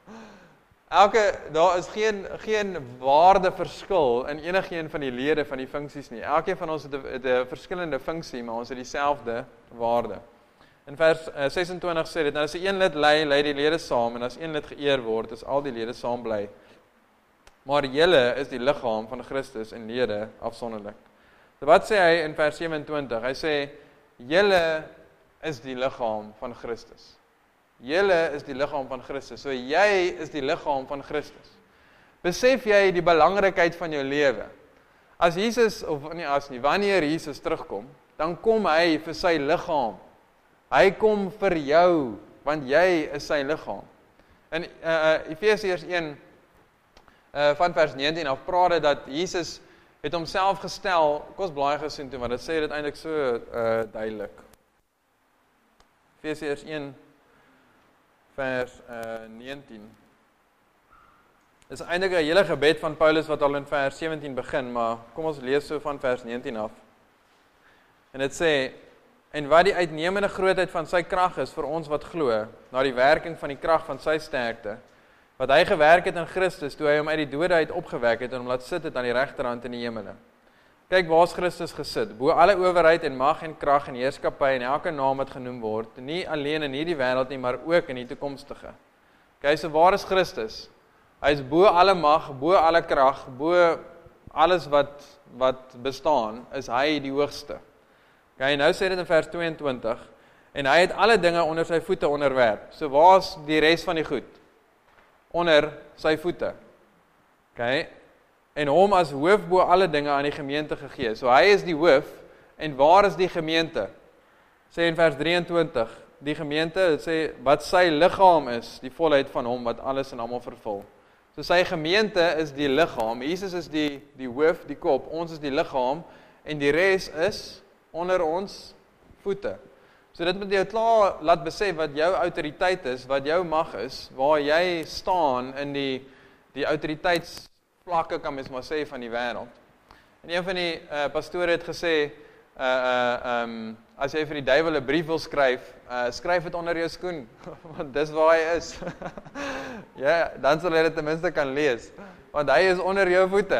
Daar is geen waardeverskil in enige een van die lede van die funksies nie. Elkeen van ons het 'n verskillende funksie, maar ons het dieselfde waarde. In vers 26 sê dit, nou as een lid lei die lede saam, en as een lid geëer word, is al die lede saam bly. Maar julle is die liggaam van Christus en lede afsonderlik. So wat sê hy in vers 27? Hy sê, julle is die liggaam van Christus. Julle is die liggaam van Christus. So jy is die liggaam van Christus. Besef jy die belangrikheid van jou lewe? As Jesus, of nie as nie, wanneer Jesus terugkom, dan kom hy vir sy liggaam. Hy kom vir jou, want jy is sy liggaam. In Efesiërs 1 van vers 19 af praat dit dat Jesus het homself gestel, ek was blaai gesien toe, maar dit sê dit eintlik so duidelik. Efesiërs 1 vers 19. Dit is eintlik 'n hele gebed van Paulus wat al in vers 17 begin, maar kom ons lees so van vers 19 af. En dit sê, en wat die uitnemende grootheid van sy krag is vir ons wat glo, na die werking van die krag van sy sterkte, wat hy gewerk het in Christus, toe hy hom uit die dode uit opgewek het en hom laat sit het aan die regterhand in die hemele. Kyk, waar is Christus gesit? Bo alle owerheid en mag en krag en heerskappy en elke naam wat genoem word, nie alleen in hierdie wêreld nie, maar ook in die toekomstige. Kyk, so waar is Christus? Hy is bo alle mag, bo alle krag, bo alles wat bestaan, is hy die hoogste. Okay, nou sê dit in vers 22, en hy het alle dinge onder sy voete onderwerp. So waar is die res van die goed? Onder sy voete. Okay, en hom as hoof bo alle dinge aan die gemeente gegee. So hy is die hoof, en waar is die gemeente? Sê in vers 23, die gemeente, dit sê, wat sy liggaam is, die volheid van hom, wat alles en almal vervul. So sy gemeente is die liggaam, Jesus is die hoof, die kop, ons is die liggaam, en die res is onder ons voete. So dit moet jou klaar laat besef wat jou autoriteit is, wat jou mag is, waar jy staan in die autoriteitsvlakke, kan mens maar sê, van die wêreld. En een van die pastore het gesê, as jy vir die duiwel 'n brief wil skryf, skryf dit onder jou skoen, want dis waar hy is. Ja, dan sal jy dit ten minste kan lees, want hy is onder jou voete.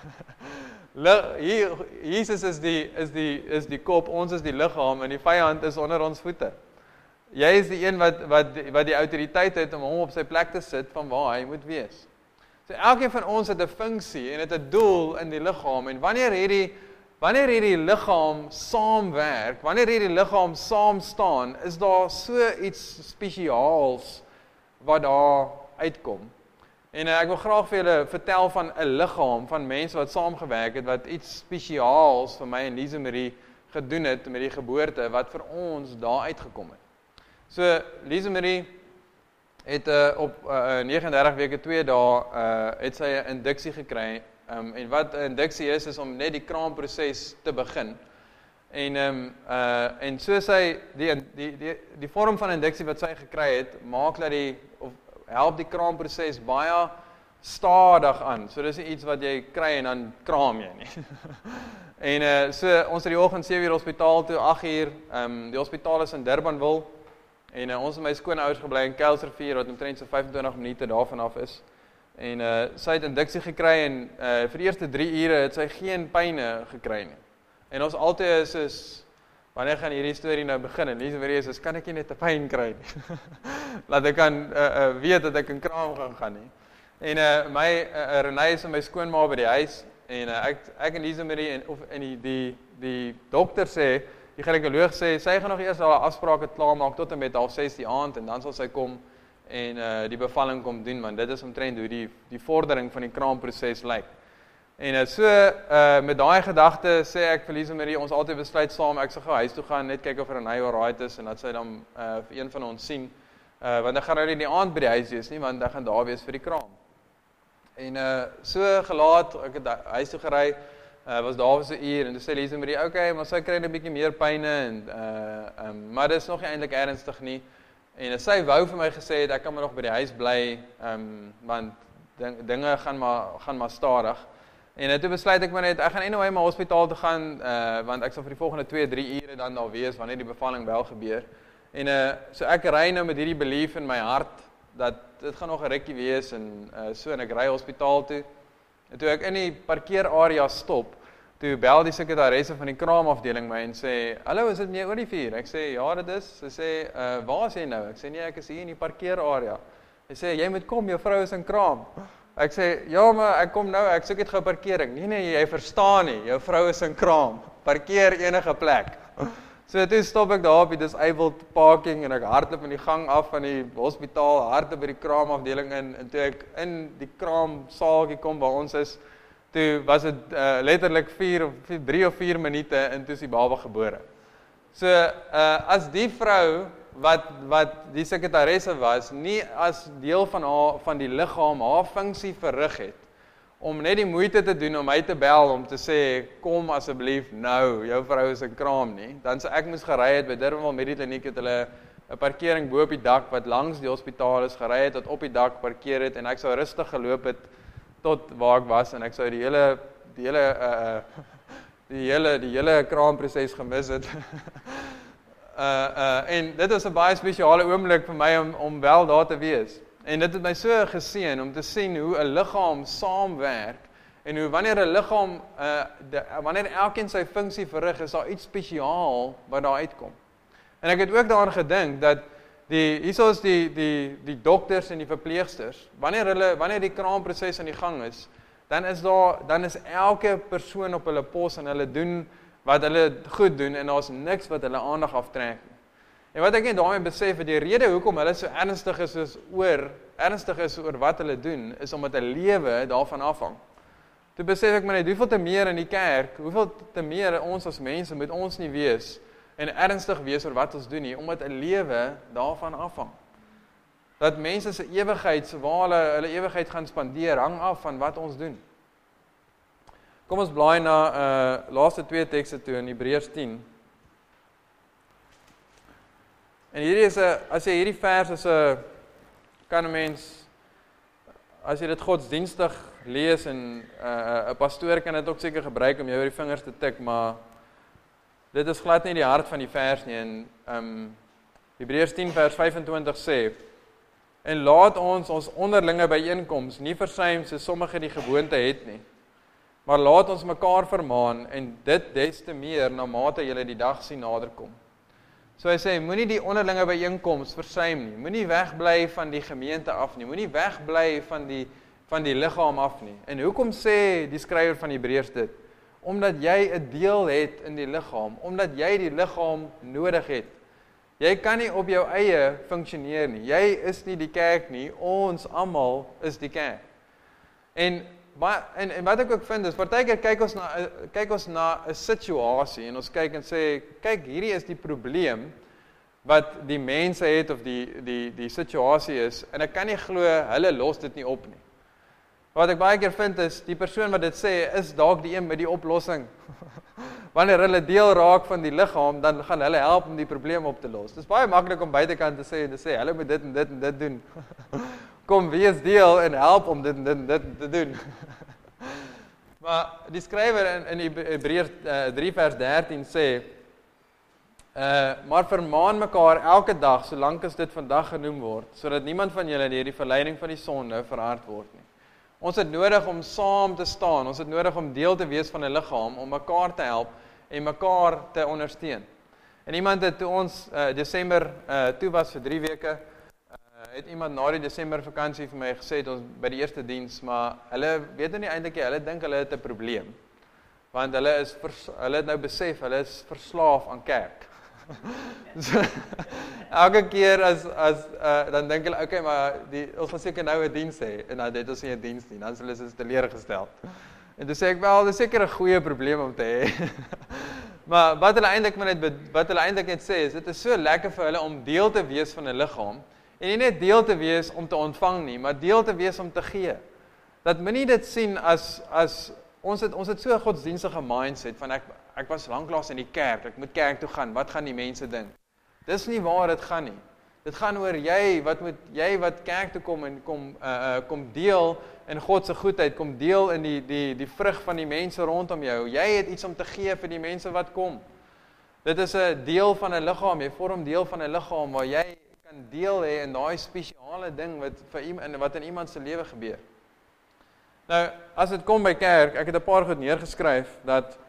Jesus is die kop, ons is die liggaam, en die vyand is onder ons voete. Jy is die een wat die autoriteit het om hom op sy plek te sit van waar hy moet wees. So elkeen van ons het 'n funksie en het 'n doel in die liggaam, en wanneer hierdie liggaam saamwerk, wanneer hierdie liggaam saam staan, is daar so iets spesiaals wat daar uitkom. En ek wil graag vir julle vertel van 'n liggaam van mense wat saamgewerk het, wat iets spesiaals vir my en Lise Marie gedoen het met die geboorte, wat vir ons daar uitgekom het. So, Lise Marie het op 39 weke 2 dae het sy 'n induksie gekry. En wat 'n induksie is om net die kraamproses te begin. En so sy die vorm van induksie wat sy gekry het, maak dat help die kraamproses baie stadig aan. So dis nie iets wat jy kry en dan kraam jy nie. En so ons het die oggend 7:00 hospitaal toe, 8:00, die hospitaal is in Durbanville, en ons het my skoonouers gebly in Kuilsrivier, wat omtrent so 25 minute daarvan af is. En sy het induksie gekry, en vir die eerste 3 ure het sy geen pyne gekry nie. En ons altyd is wanneer gaan hierdie storie nou begin? En Lise Marie is, kan ek nie net 'n pyn kry nie? Laat ek kan weet dat ek in kraam gaan nie. En Renée is my skoonma by die huis, en ek en Lise Marie, en die dokter sê, die ginekoloog sê, sy gaan nog eers haar afsprake klaarmaak tot en met 5:30 die aand, en dan sal sy kom en die bevalling kom doen, want dit is omtrent hoe die vordering van die kraamproses lyk. En so met daai gedagte sê ek vir Lise Marie, ons altyd besluit saam, ek sal gou huis toe gaan, net kyk of Renée alright is, en dat sy dan vir een van ons sien. Want ek gaan nou nie die aand by die huis wees nie, want ek gaan daar wees vir die kraam. En so gelaat, ek het huis toe gery, was daar vir so 'n uur, en toe sê Lise Marie, okay, maar sy kry 'n bietjie meer pyne, maar dit is nog nie eintlik ernstig nie. En sy wou vir my gesê het, ek kan maar nog by die huis bly, want dinge gaan maar stadig. En toe besluit ek maar net, ek gaan anyway my hospitaal toe gaan, want ek sal vir die volgende 2-3 ure dan daar wees, wanneer die bevalling wel gebeur. En so ek ry nou met hierdie belief in my hart, dat dit gaan nog 'n rukkie wees, en en ek ry hospitaal toe. En toe ek in die parkeerarea stop, toe bel die sekretaresse van die kraamafdeling my en sê, hallo, is dit meneer Olivier? Ek sê, ja, dit is. Sy sê, waar is jy nou? Ek sê, nee, ek is hier in die parkeerarea. Sy sê, jy moet kom, jou vrou is in kraam. Ek sê, ja, maar ek kom nou, ek soek net gou parkering. Nee, jy verstaan nie, jou vrou is in kraam. Parkeer enige plek. So toe stop ek daar op die disabled parking en ek hardloop in die gang af van die hospitaal, hardloop by die kraamafdeling in, en toe ek in die kraamsaaltjie kom waar ons is, toe was dit letterlik 3 of 4 minute en toe is die baba gebore. So as die vrou wat die sekretaresse was, nie as deel van die liggaam haar funksie verrig het, om net die moeite te doen om my te bel, om te sê, kom asseblief nou, jou vrou is in kraam nie, dan sou ek moes gery het by Durbanville Medikliniek, het hulle 'n parkering bo op die dak, wat langs die hospitaal is, gery het, tot op die dak parkeer het, en ek sou rustig geloop het, tot waar ek was, en ek sou die hele kraamproses gemis het. En dit was 'n baie spesiale oomblik vir my om wel daar te wees. En dit het my so geseën om te sien hoe 'n liggaam saamwerk, en hoe wanneer 'n liggaam, wanneer elkeen sy funksie verrig, is daar iets spesiaal wat daar uitkom. En ek het ook daaraan gedink, dat hierso is die dokters en die verpleegsters, wanneer die kraamproses aan die gang is, dan is elke persoon op hulle pos, en hulle doen wat hulle goed doen, en daar's niks wat hulle aandag aftrek nie. En wat ek net daarmee besef, die rede hoekom hulle so ernstig is oor wat hulle doen, is omdat 'n lewe daarvan afhang. Toe besef ek maar net, hoeveel te meer in die kerk, hoeveel te meer ons as mense moet ons nie wees, en ernstig wees oor wat ons doen nie, omdat 'n lewe daarvan afhang. Dat mense se ewigheid, waar hulle ewigheid gaan spandeer, hang af van wat ons doen. Kom ons blaai na laaste 2 tekste toe in Hebreërs 10. En hierdie is as jy hierdie vers kan 'n mens, as jy dit godsdienstig lees, en 'n pastoor kan dit ook seker gebruik om jou oor die vingers te tik, maar dit is glad nie die hart van die vers nie. En Hebreërs 10 vers 25 sê, en laat ons onderlinge byeenkoms nie versuim soos sommige die gewoonte het nie, maar laat ons mekaar vermaan, en dit des te meer na mate julle die dag sien naderkom. So hy sê, moenie die onderlinge byeenkoms versuim nie, moenie wegbly van die gemeente af nie, moenie wegbly van die liggaam af nie. En hoekom sê die skrywer van Hebreërs dit? Omdat jy 'n deel het in die liggaam, omdat jy die liggaam nodig het. Jy kan nie op jou eie funksioneer nie, jy is nie die kerk nie, ons almal is die kerk. En wat ek ook vind is, partykeer kyk ons na 'n situasie, en ons kyk en sê, kyk, hierdie is die probleem wat die mense het, of die situasie is, en ek kan nie glo, hulle los dit nie op nie. Wat ek baie keer vind is, die persoon wat dit sê, is dalk die een met die oplossing. Wanneer hulle deel raak van die liggaam, dan gaan hulle help om die probleem op te los. Dit is baie maklik om buitekant te sê, hulle moet dit en dit en dit doen. Kom, wees deel en help om dit en dit te doen. Maar die skrywer in Hebreërs 3 vers 13 sê, maar vermaan mekaar elke dag, solank as dit vandag genoem word, sodat niemand van julle deur die verleiding van die sonde verhard word nie. Ons het nodig om saam te staan, ons het nodig om deel te wees van 'n liggaam, om mekaar te help en mekaar te ondersteun. En iemand het toe ons Desember toe was vir 3 weke, het iemand na die Desember vakansie vir my gesê, het ons by die eerste diens, maar hulle weet nou nie eintlik, hulle dink hulle het 'n probleem. Want hulle het nou besef, hulle is verslaaf aan kerk. So, elke keer dan dink hulle, okay, maar ons gaan seker nou 'n diens hê, en dan het ons nie 'n diens nie, dan is hulle so teleurgestel. En toe sê ek, wel, dit is seker 'n goeie probleem om te hê. Maar wat hulle eintlik net sê, is, dit is so lekker vir hulle om deel te wees van 'n liggaam, En nie net deel te wees om te ontvang nie, maar deel te wees om te gee. Dat moenie dit sien as ons het so 'n godsdienstige mindset van ek was lanklaas in die kerk, ek moet kerk toe gaan, wat gaan die mense dink? Dis nie waar dit gaan nie. Dit gaan oor jy wat kerk toe kom en kom deel in God se goedheid, kom deel in die vrug van die mense rondom jou. Jy het iets om te gee vir die mense wat kom. Dit is 'n deel van 'n liggaam, jy vorm deel van 'n liggaam waar jy kan deel hê in daai spesiale ding wat in iemand se lewe gebeur. Nou, as dit kom by kerk, ek het 'n paar goed neergeskryf dat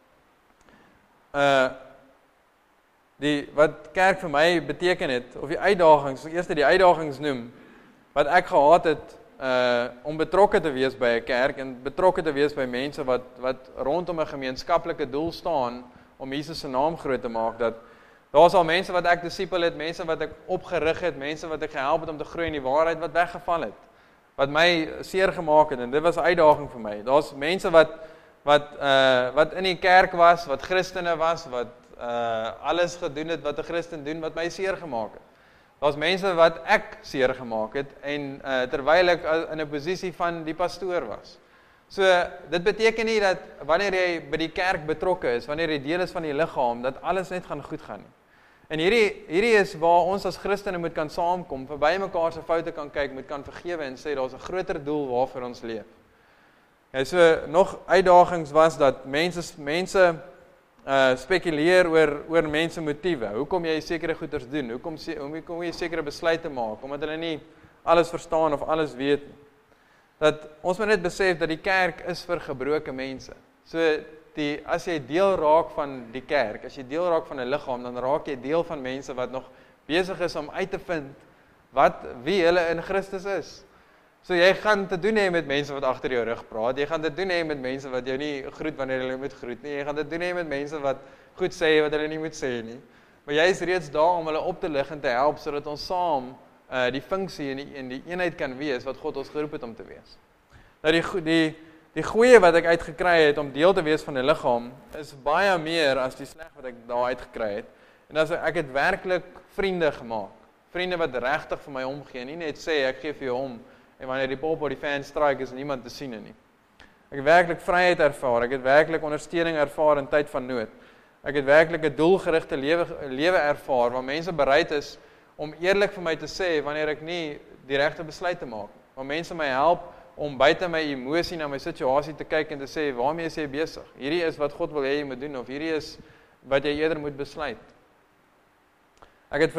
wat kerk vir my beteken het, of die uitdagings, eers die uitdagings noem, wat ek gehad het om betrokke te wees by 'n kerk en betrokke te wees by mense wat rondom 'n gemeenskaplike doel staan om Jesus se naam groot te maak, dat daar's al mense wat ek disipel het, mense wat ek opgerig het, mense wat ek gehelp het om te groei in die waarheid wat weggeval het, wat my seer gemaak het, en dit was 'n uitdaging vir my. Daar's mense wat in die kerk was, wat Christene was, wat alles gedoen het wat 'n Christen doen, wat my seer gemaak het. Daar's mense wat ek seer gemaak het, en terwyl ek in 'n posisie van die pastoor was. So, dit beteken nie dat wanneer jy by die kerk betrokke is, wanneer jy deel is van die liggaam, dat alles net gaan goed gaan nie. En hierdie is waar ons as Christene moet kan saamkom, verby mekaar se foute kan kyk, moet kan vergewe en sê, daar's 'n groter doel waarvoor ons leef. Ja, so, nog uitdagings was dat mense spekuleer oor mense motiewe. Hoekom jy sekere goeders doen? Hoekom jy sekere besluite maak? Omdat hulle nie alles verstaan of alles weet nie. Dat ons moet net besef dat die kerk is vir gebroke mense. So as jy deel raak van die kerk, as jy deel raak van 'n liggaam, dan raak jy deel van mense wat nog besig is om uit te vind wie hulle in Christus is. So jy gaan te doen hê met mense wat agter jou rug praat, jy gaan te doen hê met mense wat jou nie groet wanneer hulle moet groet nie, jy gaan te doen hê met mense wat goed sê wat hulle nie moet sê nie. Maar jy is reeds daar om hulle op te lig en te help, sodat ons saam die funksie en die eenheid kan wees wat God ons geroep het om te wees. Nou die goeie wat ek uitgekry het om deel te wees van 'n liggaam is baie meer as die sleg wat ek daar uitgekry het. En ek het werklik vriende gemaak. Vriende wat regtig vir my omgee, nie net sê ek gee vir jou om en wanneer die pop of die fan strike is niemand te sien nie. Ek het werklik vryheid ervaar, ek het werklik ondersteuning ervaar in tyd van nood. Ek het werklik 'n doelgerigte lewe ervaar waar mense bereid is om eerlik vir my te sê wanneer ek nie die regte besluit te maak. Waar mense my help om buite my emosie na my situasie te kyk en te sê, waarmee is jy besig? Hierdie is wat God wil hê jy moet doen, of hierdie is wat jy eerder moet besluit. Ek het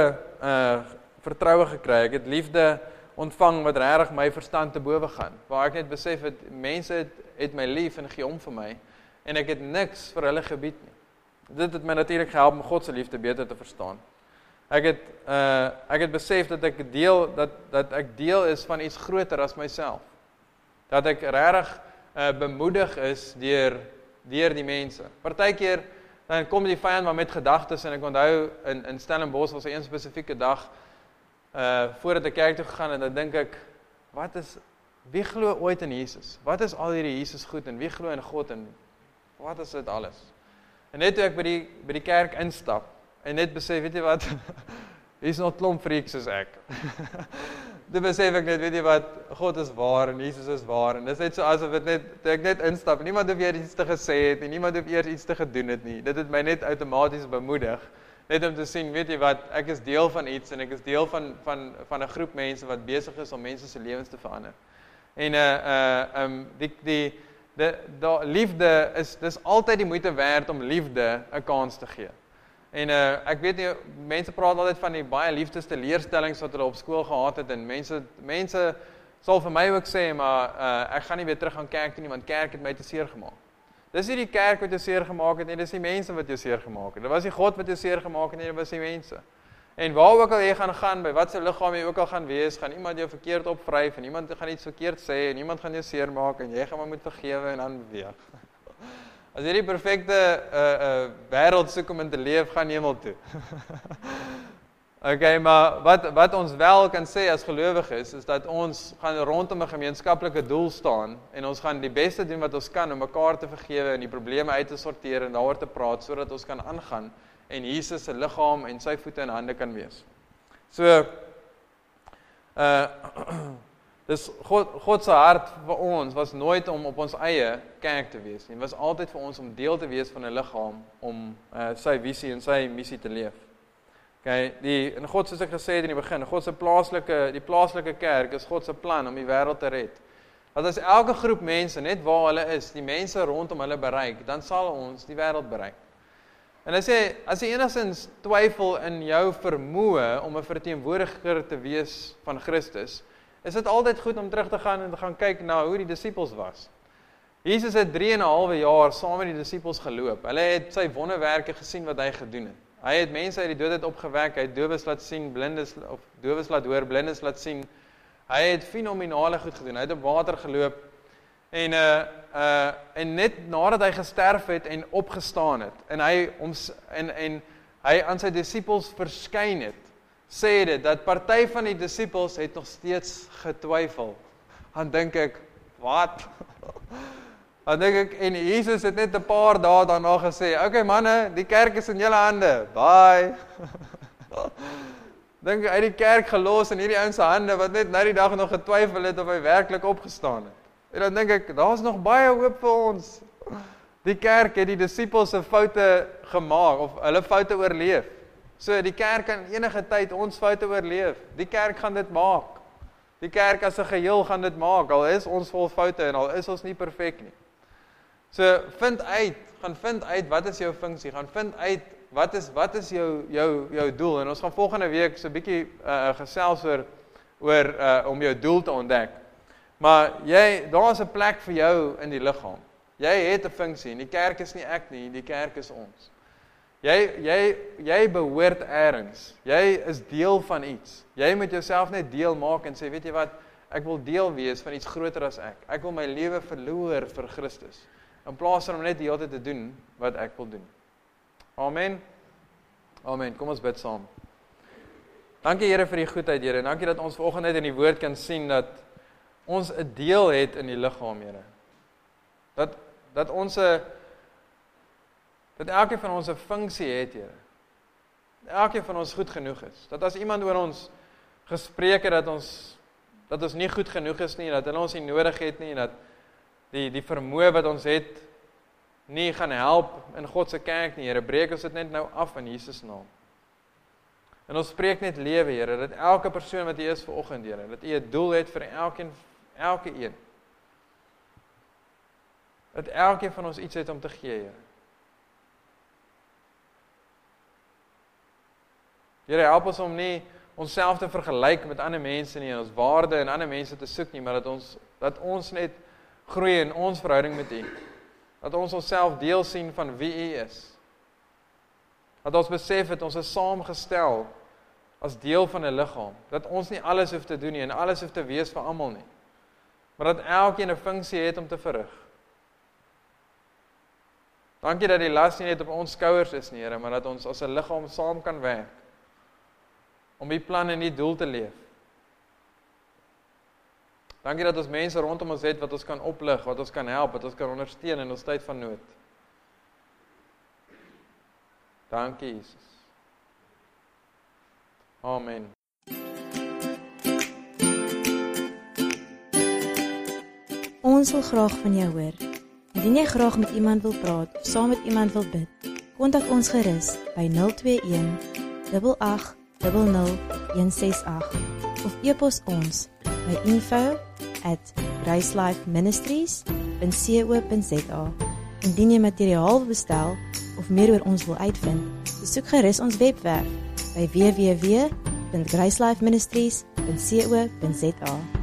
vertroue gekry, ek het liefde ontvang wat regtig my verstand te bowe gaan, waar ek net besef het, mense het my lief en gee om vir my, en ek het niks vir hulle gebied nie. Dit het my natuurlik gehelp om God se liefde beter te verstaan. Ek het besef dat ek deel is van iets groter as myself. Dat ek regtig bemoedig is deur die mense. Partykeer dan kom die vyand maar met gedagtes, en ek onthou in Stellenbosch was 'n spesifieke dag voordat ek kerk toe gegaan het, dan dink ek, wie glo ooit in Jesus? Wat is al hierdie Jesus goed, en wie glo in God, en wat is dit alles? En net toe ek by die kerk instap, en net besef, weet jy wat, hier is nog klomp freaks soos ek. Toe besef ek net, weet jy wat, God is waar, en Jesus is waar, en dit is net so asof ek net instap, niemand hoef eers iets te gesê het, en niemand hoef eers iets te gedoen het nie, dit het my net outomaties bemoedig, net om te sien, weet jy wat, ek is deel van iets, en ek is deel van 'n groep mense wat besig is om mense se lewens te verander. En die liefde dis altyd die moeite werd om liefde 'n kans te gee. En ek weet nie, mense praat altyd van die baie liefdesteleurstellings wat hulle op skool gehad het, en mense sal vir my ook sê, maar ek gaan nie weer terug aan kerk toe nie, want kerk het my te seer gemaak. Dis nie die kerk wat jou seer gemaak het nie, dis die mense wat jou seer gemaak het. Dit was nie God wat jou seer gemaak het nie, dit was die mense. En waar ook al jy gaan, by wat se liggaam jy ook al gaan wees, gaan iemand jou verkeerd opvryf, en iemand gaan iets verkeerd sê, en iemand gaan jou seer maak, en jy gaan maar moet vergewe en dan beweeg. As jy die perfekte wêreld soek om in te leef, gaan hemel toe. Okay, maar wat ons wel kan sê as gelowiges, is dat ons gaan rondom 'n gemeenskaplike doel staan, en ons gaan die beste doen wat ons kan om mekaar te vergewe en die probleme uit te sorteer en daaroor te praat, sodat ons kan aangaan en Jesus se liggaam en sy voete en hande kan wees. So, Dis God se hart vir ons was nooit om op ons eie kerk te wees nie. Dit was altyd vir ons om deel te wees van 'n liggaam om sy visie en sy missie te leef. Okay, en God soos ek gesê het in die begin, God se plaaslike kerk is God se plan om die wêreld te red. Dat as elke groep mense net waar hulle is, die mense rondom hulle bereik, dan sal ons die wêreld bereik. En hy sê, as jy enigstens twyfel in jou vermoë om 'n verteenwoordiger te wees van Christus, is dit altyd goed om terug te gaan en te gaan kyk na hoe die disippels was. Jesus het 3,5 jaar saam met die disippels geloop. Hulle het sy wonderwerke gesien wat hy gedoen het. Hy het mense uit die dood uit opgewek, hy het dowes laat sien, dowes laat hoor, blindes laat sien. Hy het fenomenale goed gedoen. Hy het op water geloop en net nadat hy gesterf het en opgestaan het en hy aan sy disippels verskyn het, sê dit dat party van die disippels het nog steeds getwyfel. Dan dink ek, wat? Dan dink ek, en Jesus het net 'n paar dae daarna gesê, okay manne, die kerk is in julle hande, bye. Dink hy die kerk gelos in hierdie ouens se hande, wat net nou die dag nog getwyfel het of hy werklik opgestaan het. En dan dink ek, daar's nog baie hoop vir ons. Die kerk het die disippels se foute gemaak, of hulle foute oorleef. So die kerk kan enige tyd ons foute oorleef. Die kerk gaan dit maak. Die kerk as 'n geheel gaan dit maak, al is ons vol foute en al is ons nie perfek nie. So gaan vind uit wat is jou funksie, gaan vind uit wat is jou doel, en ons gaan volgende week so 'n bietjie gesels oor om jou doel te ontdek. Maar daar is 'n plek vir jou in die liggaam. Jy het 'n funksie, en die kerk is nie ek nie, die kerk is ons. Jy behoort ergens. Jy is deel van iets. Jy moet jouself net deel maak en sê, weet jy wat, ek wil deel wees van iets groter as ek. Ek wil my lewe verloor vir Christus, in plaas van om net die hele tyd te doen wat ek wil doen. Amen. Amen. Kom ons bid saam. Dankie Here vir die goedheid, Here. En dankie dat ons vanoggend net in die woord kan sien dat ons 'n deel het in die liggaam, Here. Dat elkeen van ons 'n funksie het, Here. Elkeen van ons goed genoeg is. Dat as iemand oor ons gespreek het dat ons nie goed genoeg is nie, dat hulle ons nie nodig het nie, dat die vermoë wat ons het nie gaan help in God se kerk nie, Here, breek ons dit net nou af in Jesus naam. En ons spreek net lewe, Here, dat elke persoon wat hier is vanoggend, Here, dat U 'n doel het vir elke een. Dat elkeen van ons iets het om te gee, Here. Here, help ons om nie onsself te vergelyk met ander mense nie, en ons waarde in ander mense te soek nie, maar dat ons net groei in ons verhouding met U. Dat ons onsself deel sien van wie U is. Dat ons besef dat ons is saamgestel as deel van 'n liggaam. Dat ons nie alles hoef te doen nie en alles hoef te wees vir almal nie. Maar dat elkeen 'n funksie het om te verrig. Dankie dat die las nie net op ons skouers is nie, Here, maar dat ons as 'n liggaam saam kan werk om die plan en die doel te leef. Dankie dat ons mense rondom ons het wat ons kan oplig, wat ons kan help, wat ons kan ondersteun in ons tyd van nood. Dankie, Jesus. Amen.
Ons wil graag van jou hoor. Indien jy graag met iemand wil praat of saam met iemand wil bid, kontak ons gerus by 021 88 00 168 of e-pos ons by info@gracelifeministries.co.za. Indien jy materiaal wil bestel of meer oor ons wil uitvind, besoek gerus ons webwerf by www.gracelifeministries.co.za.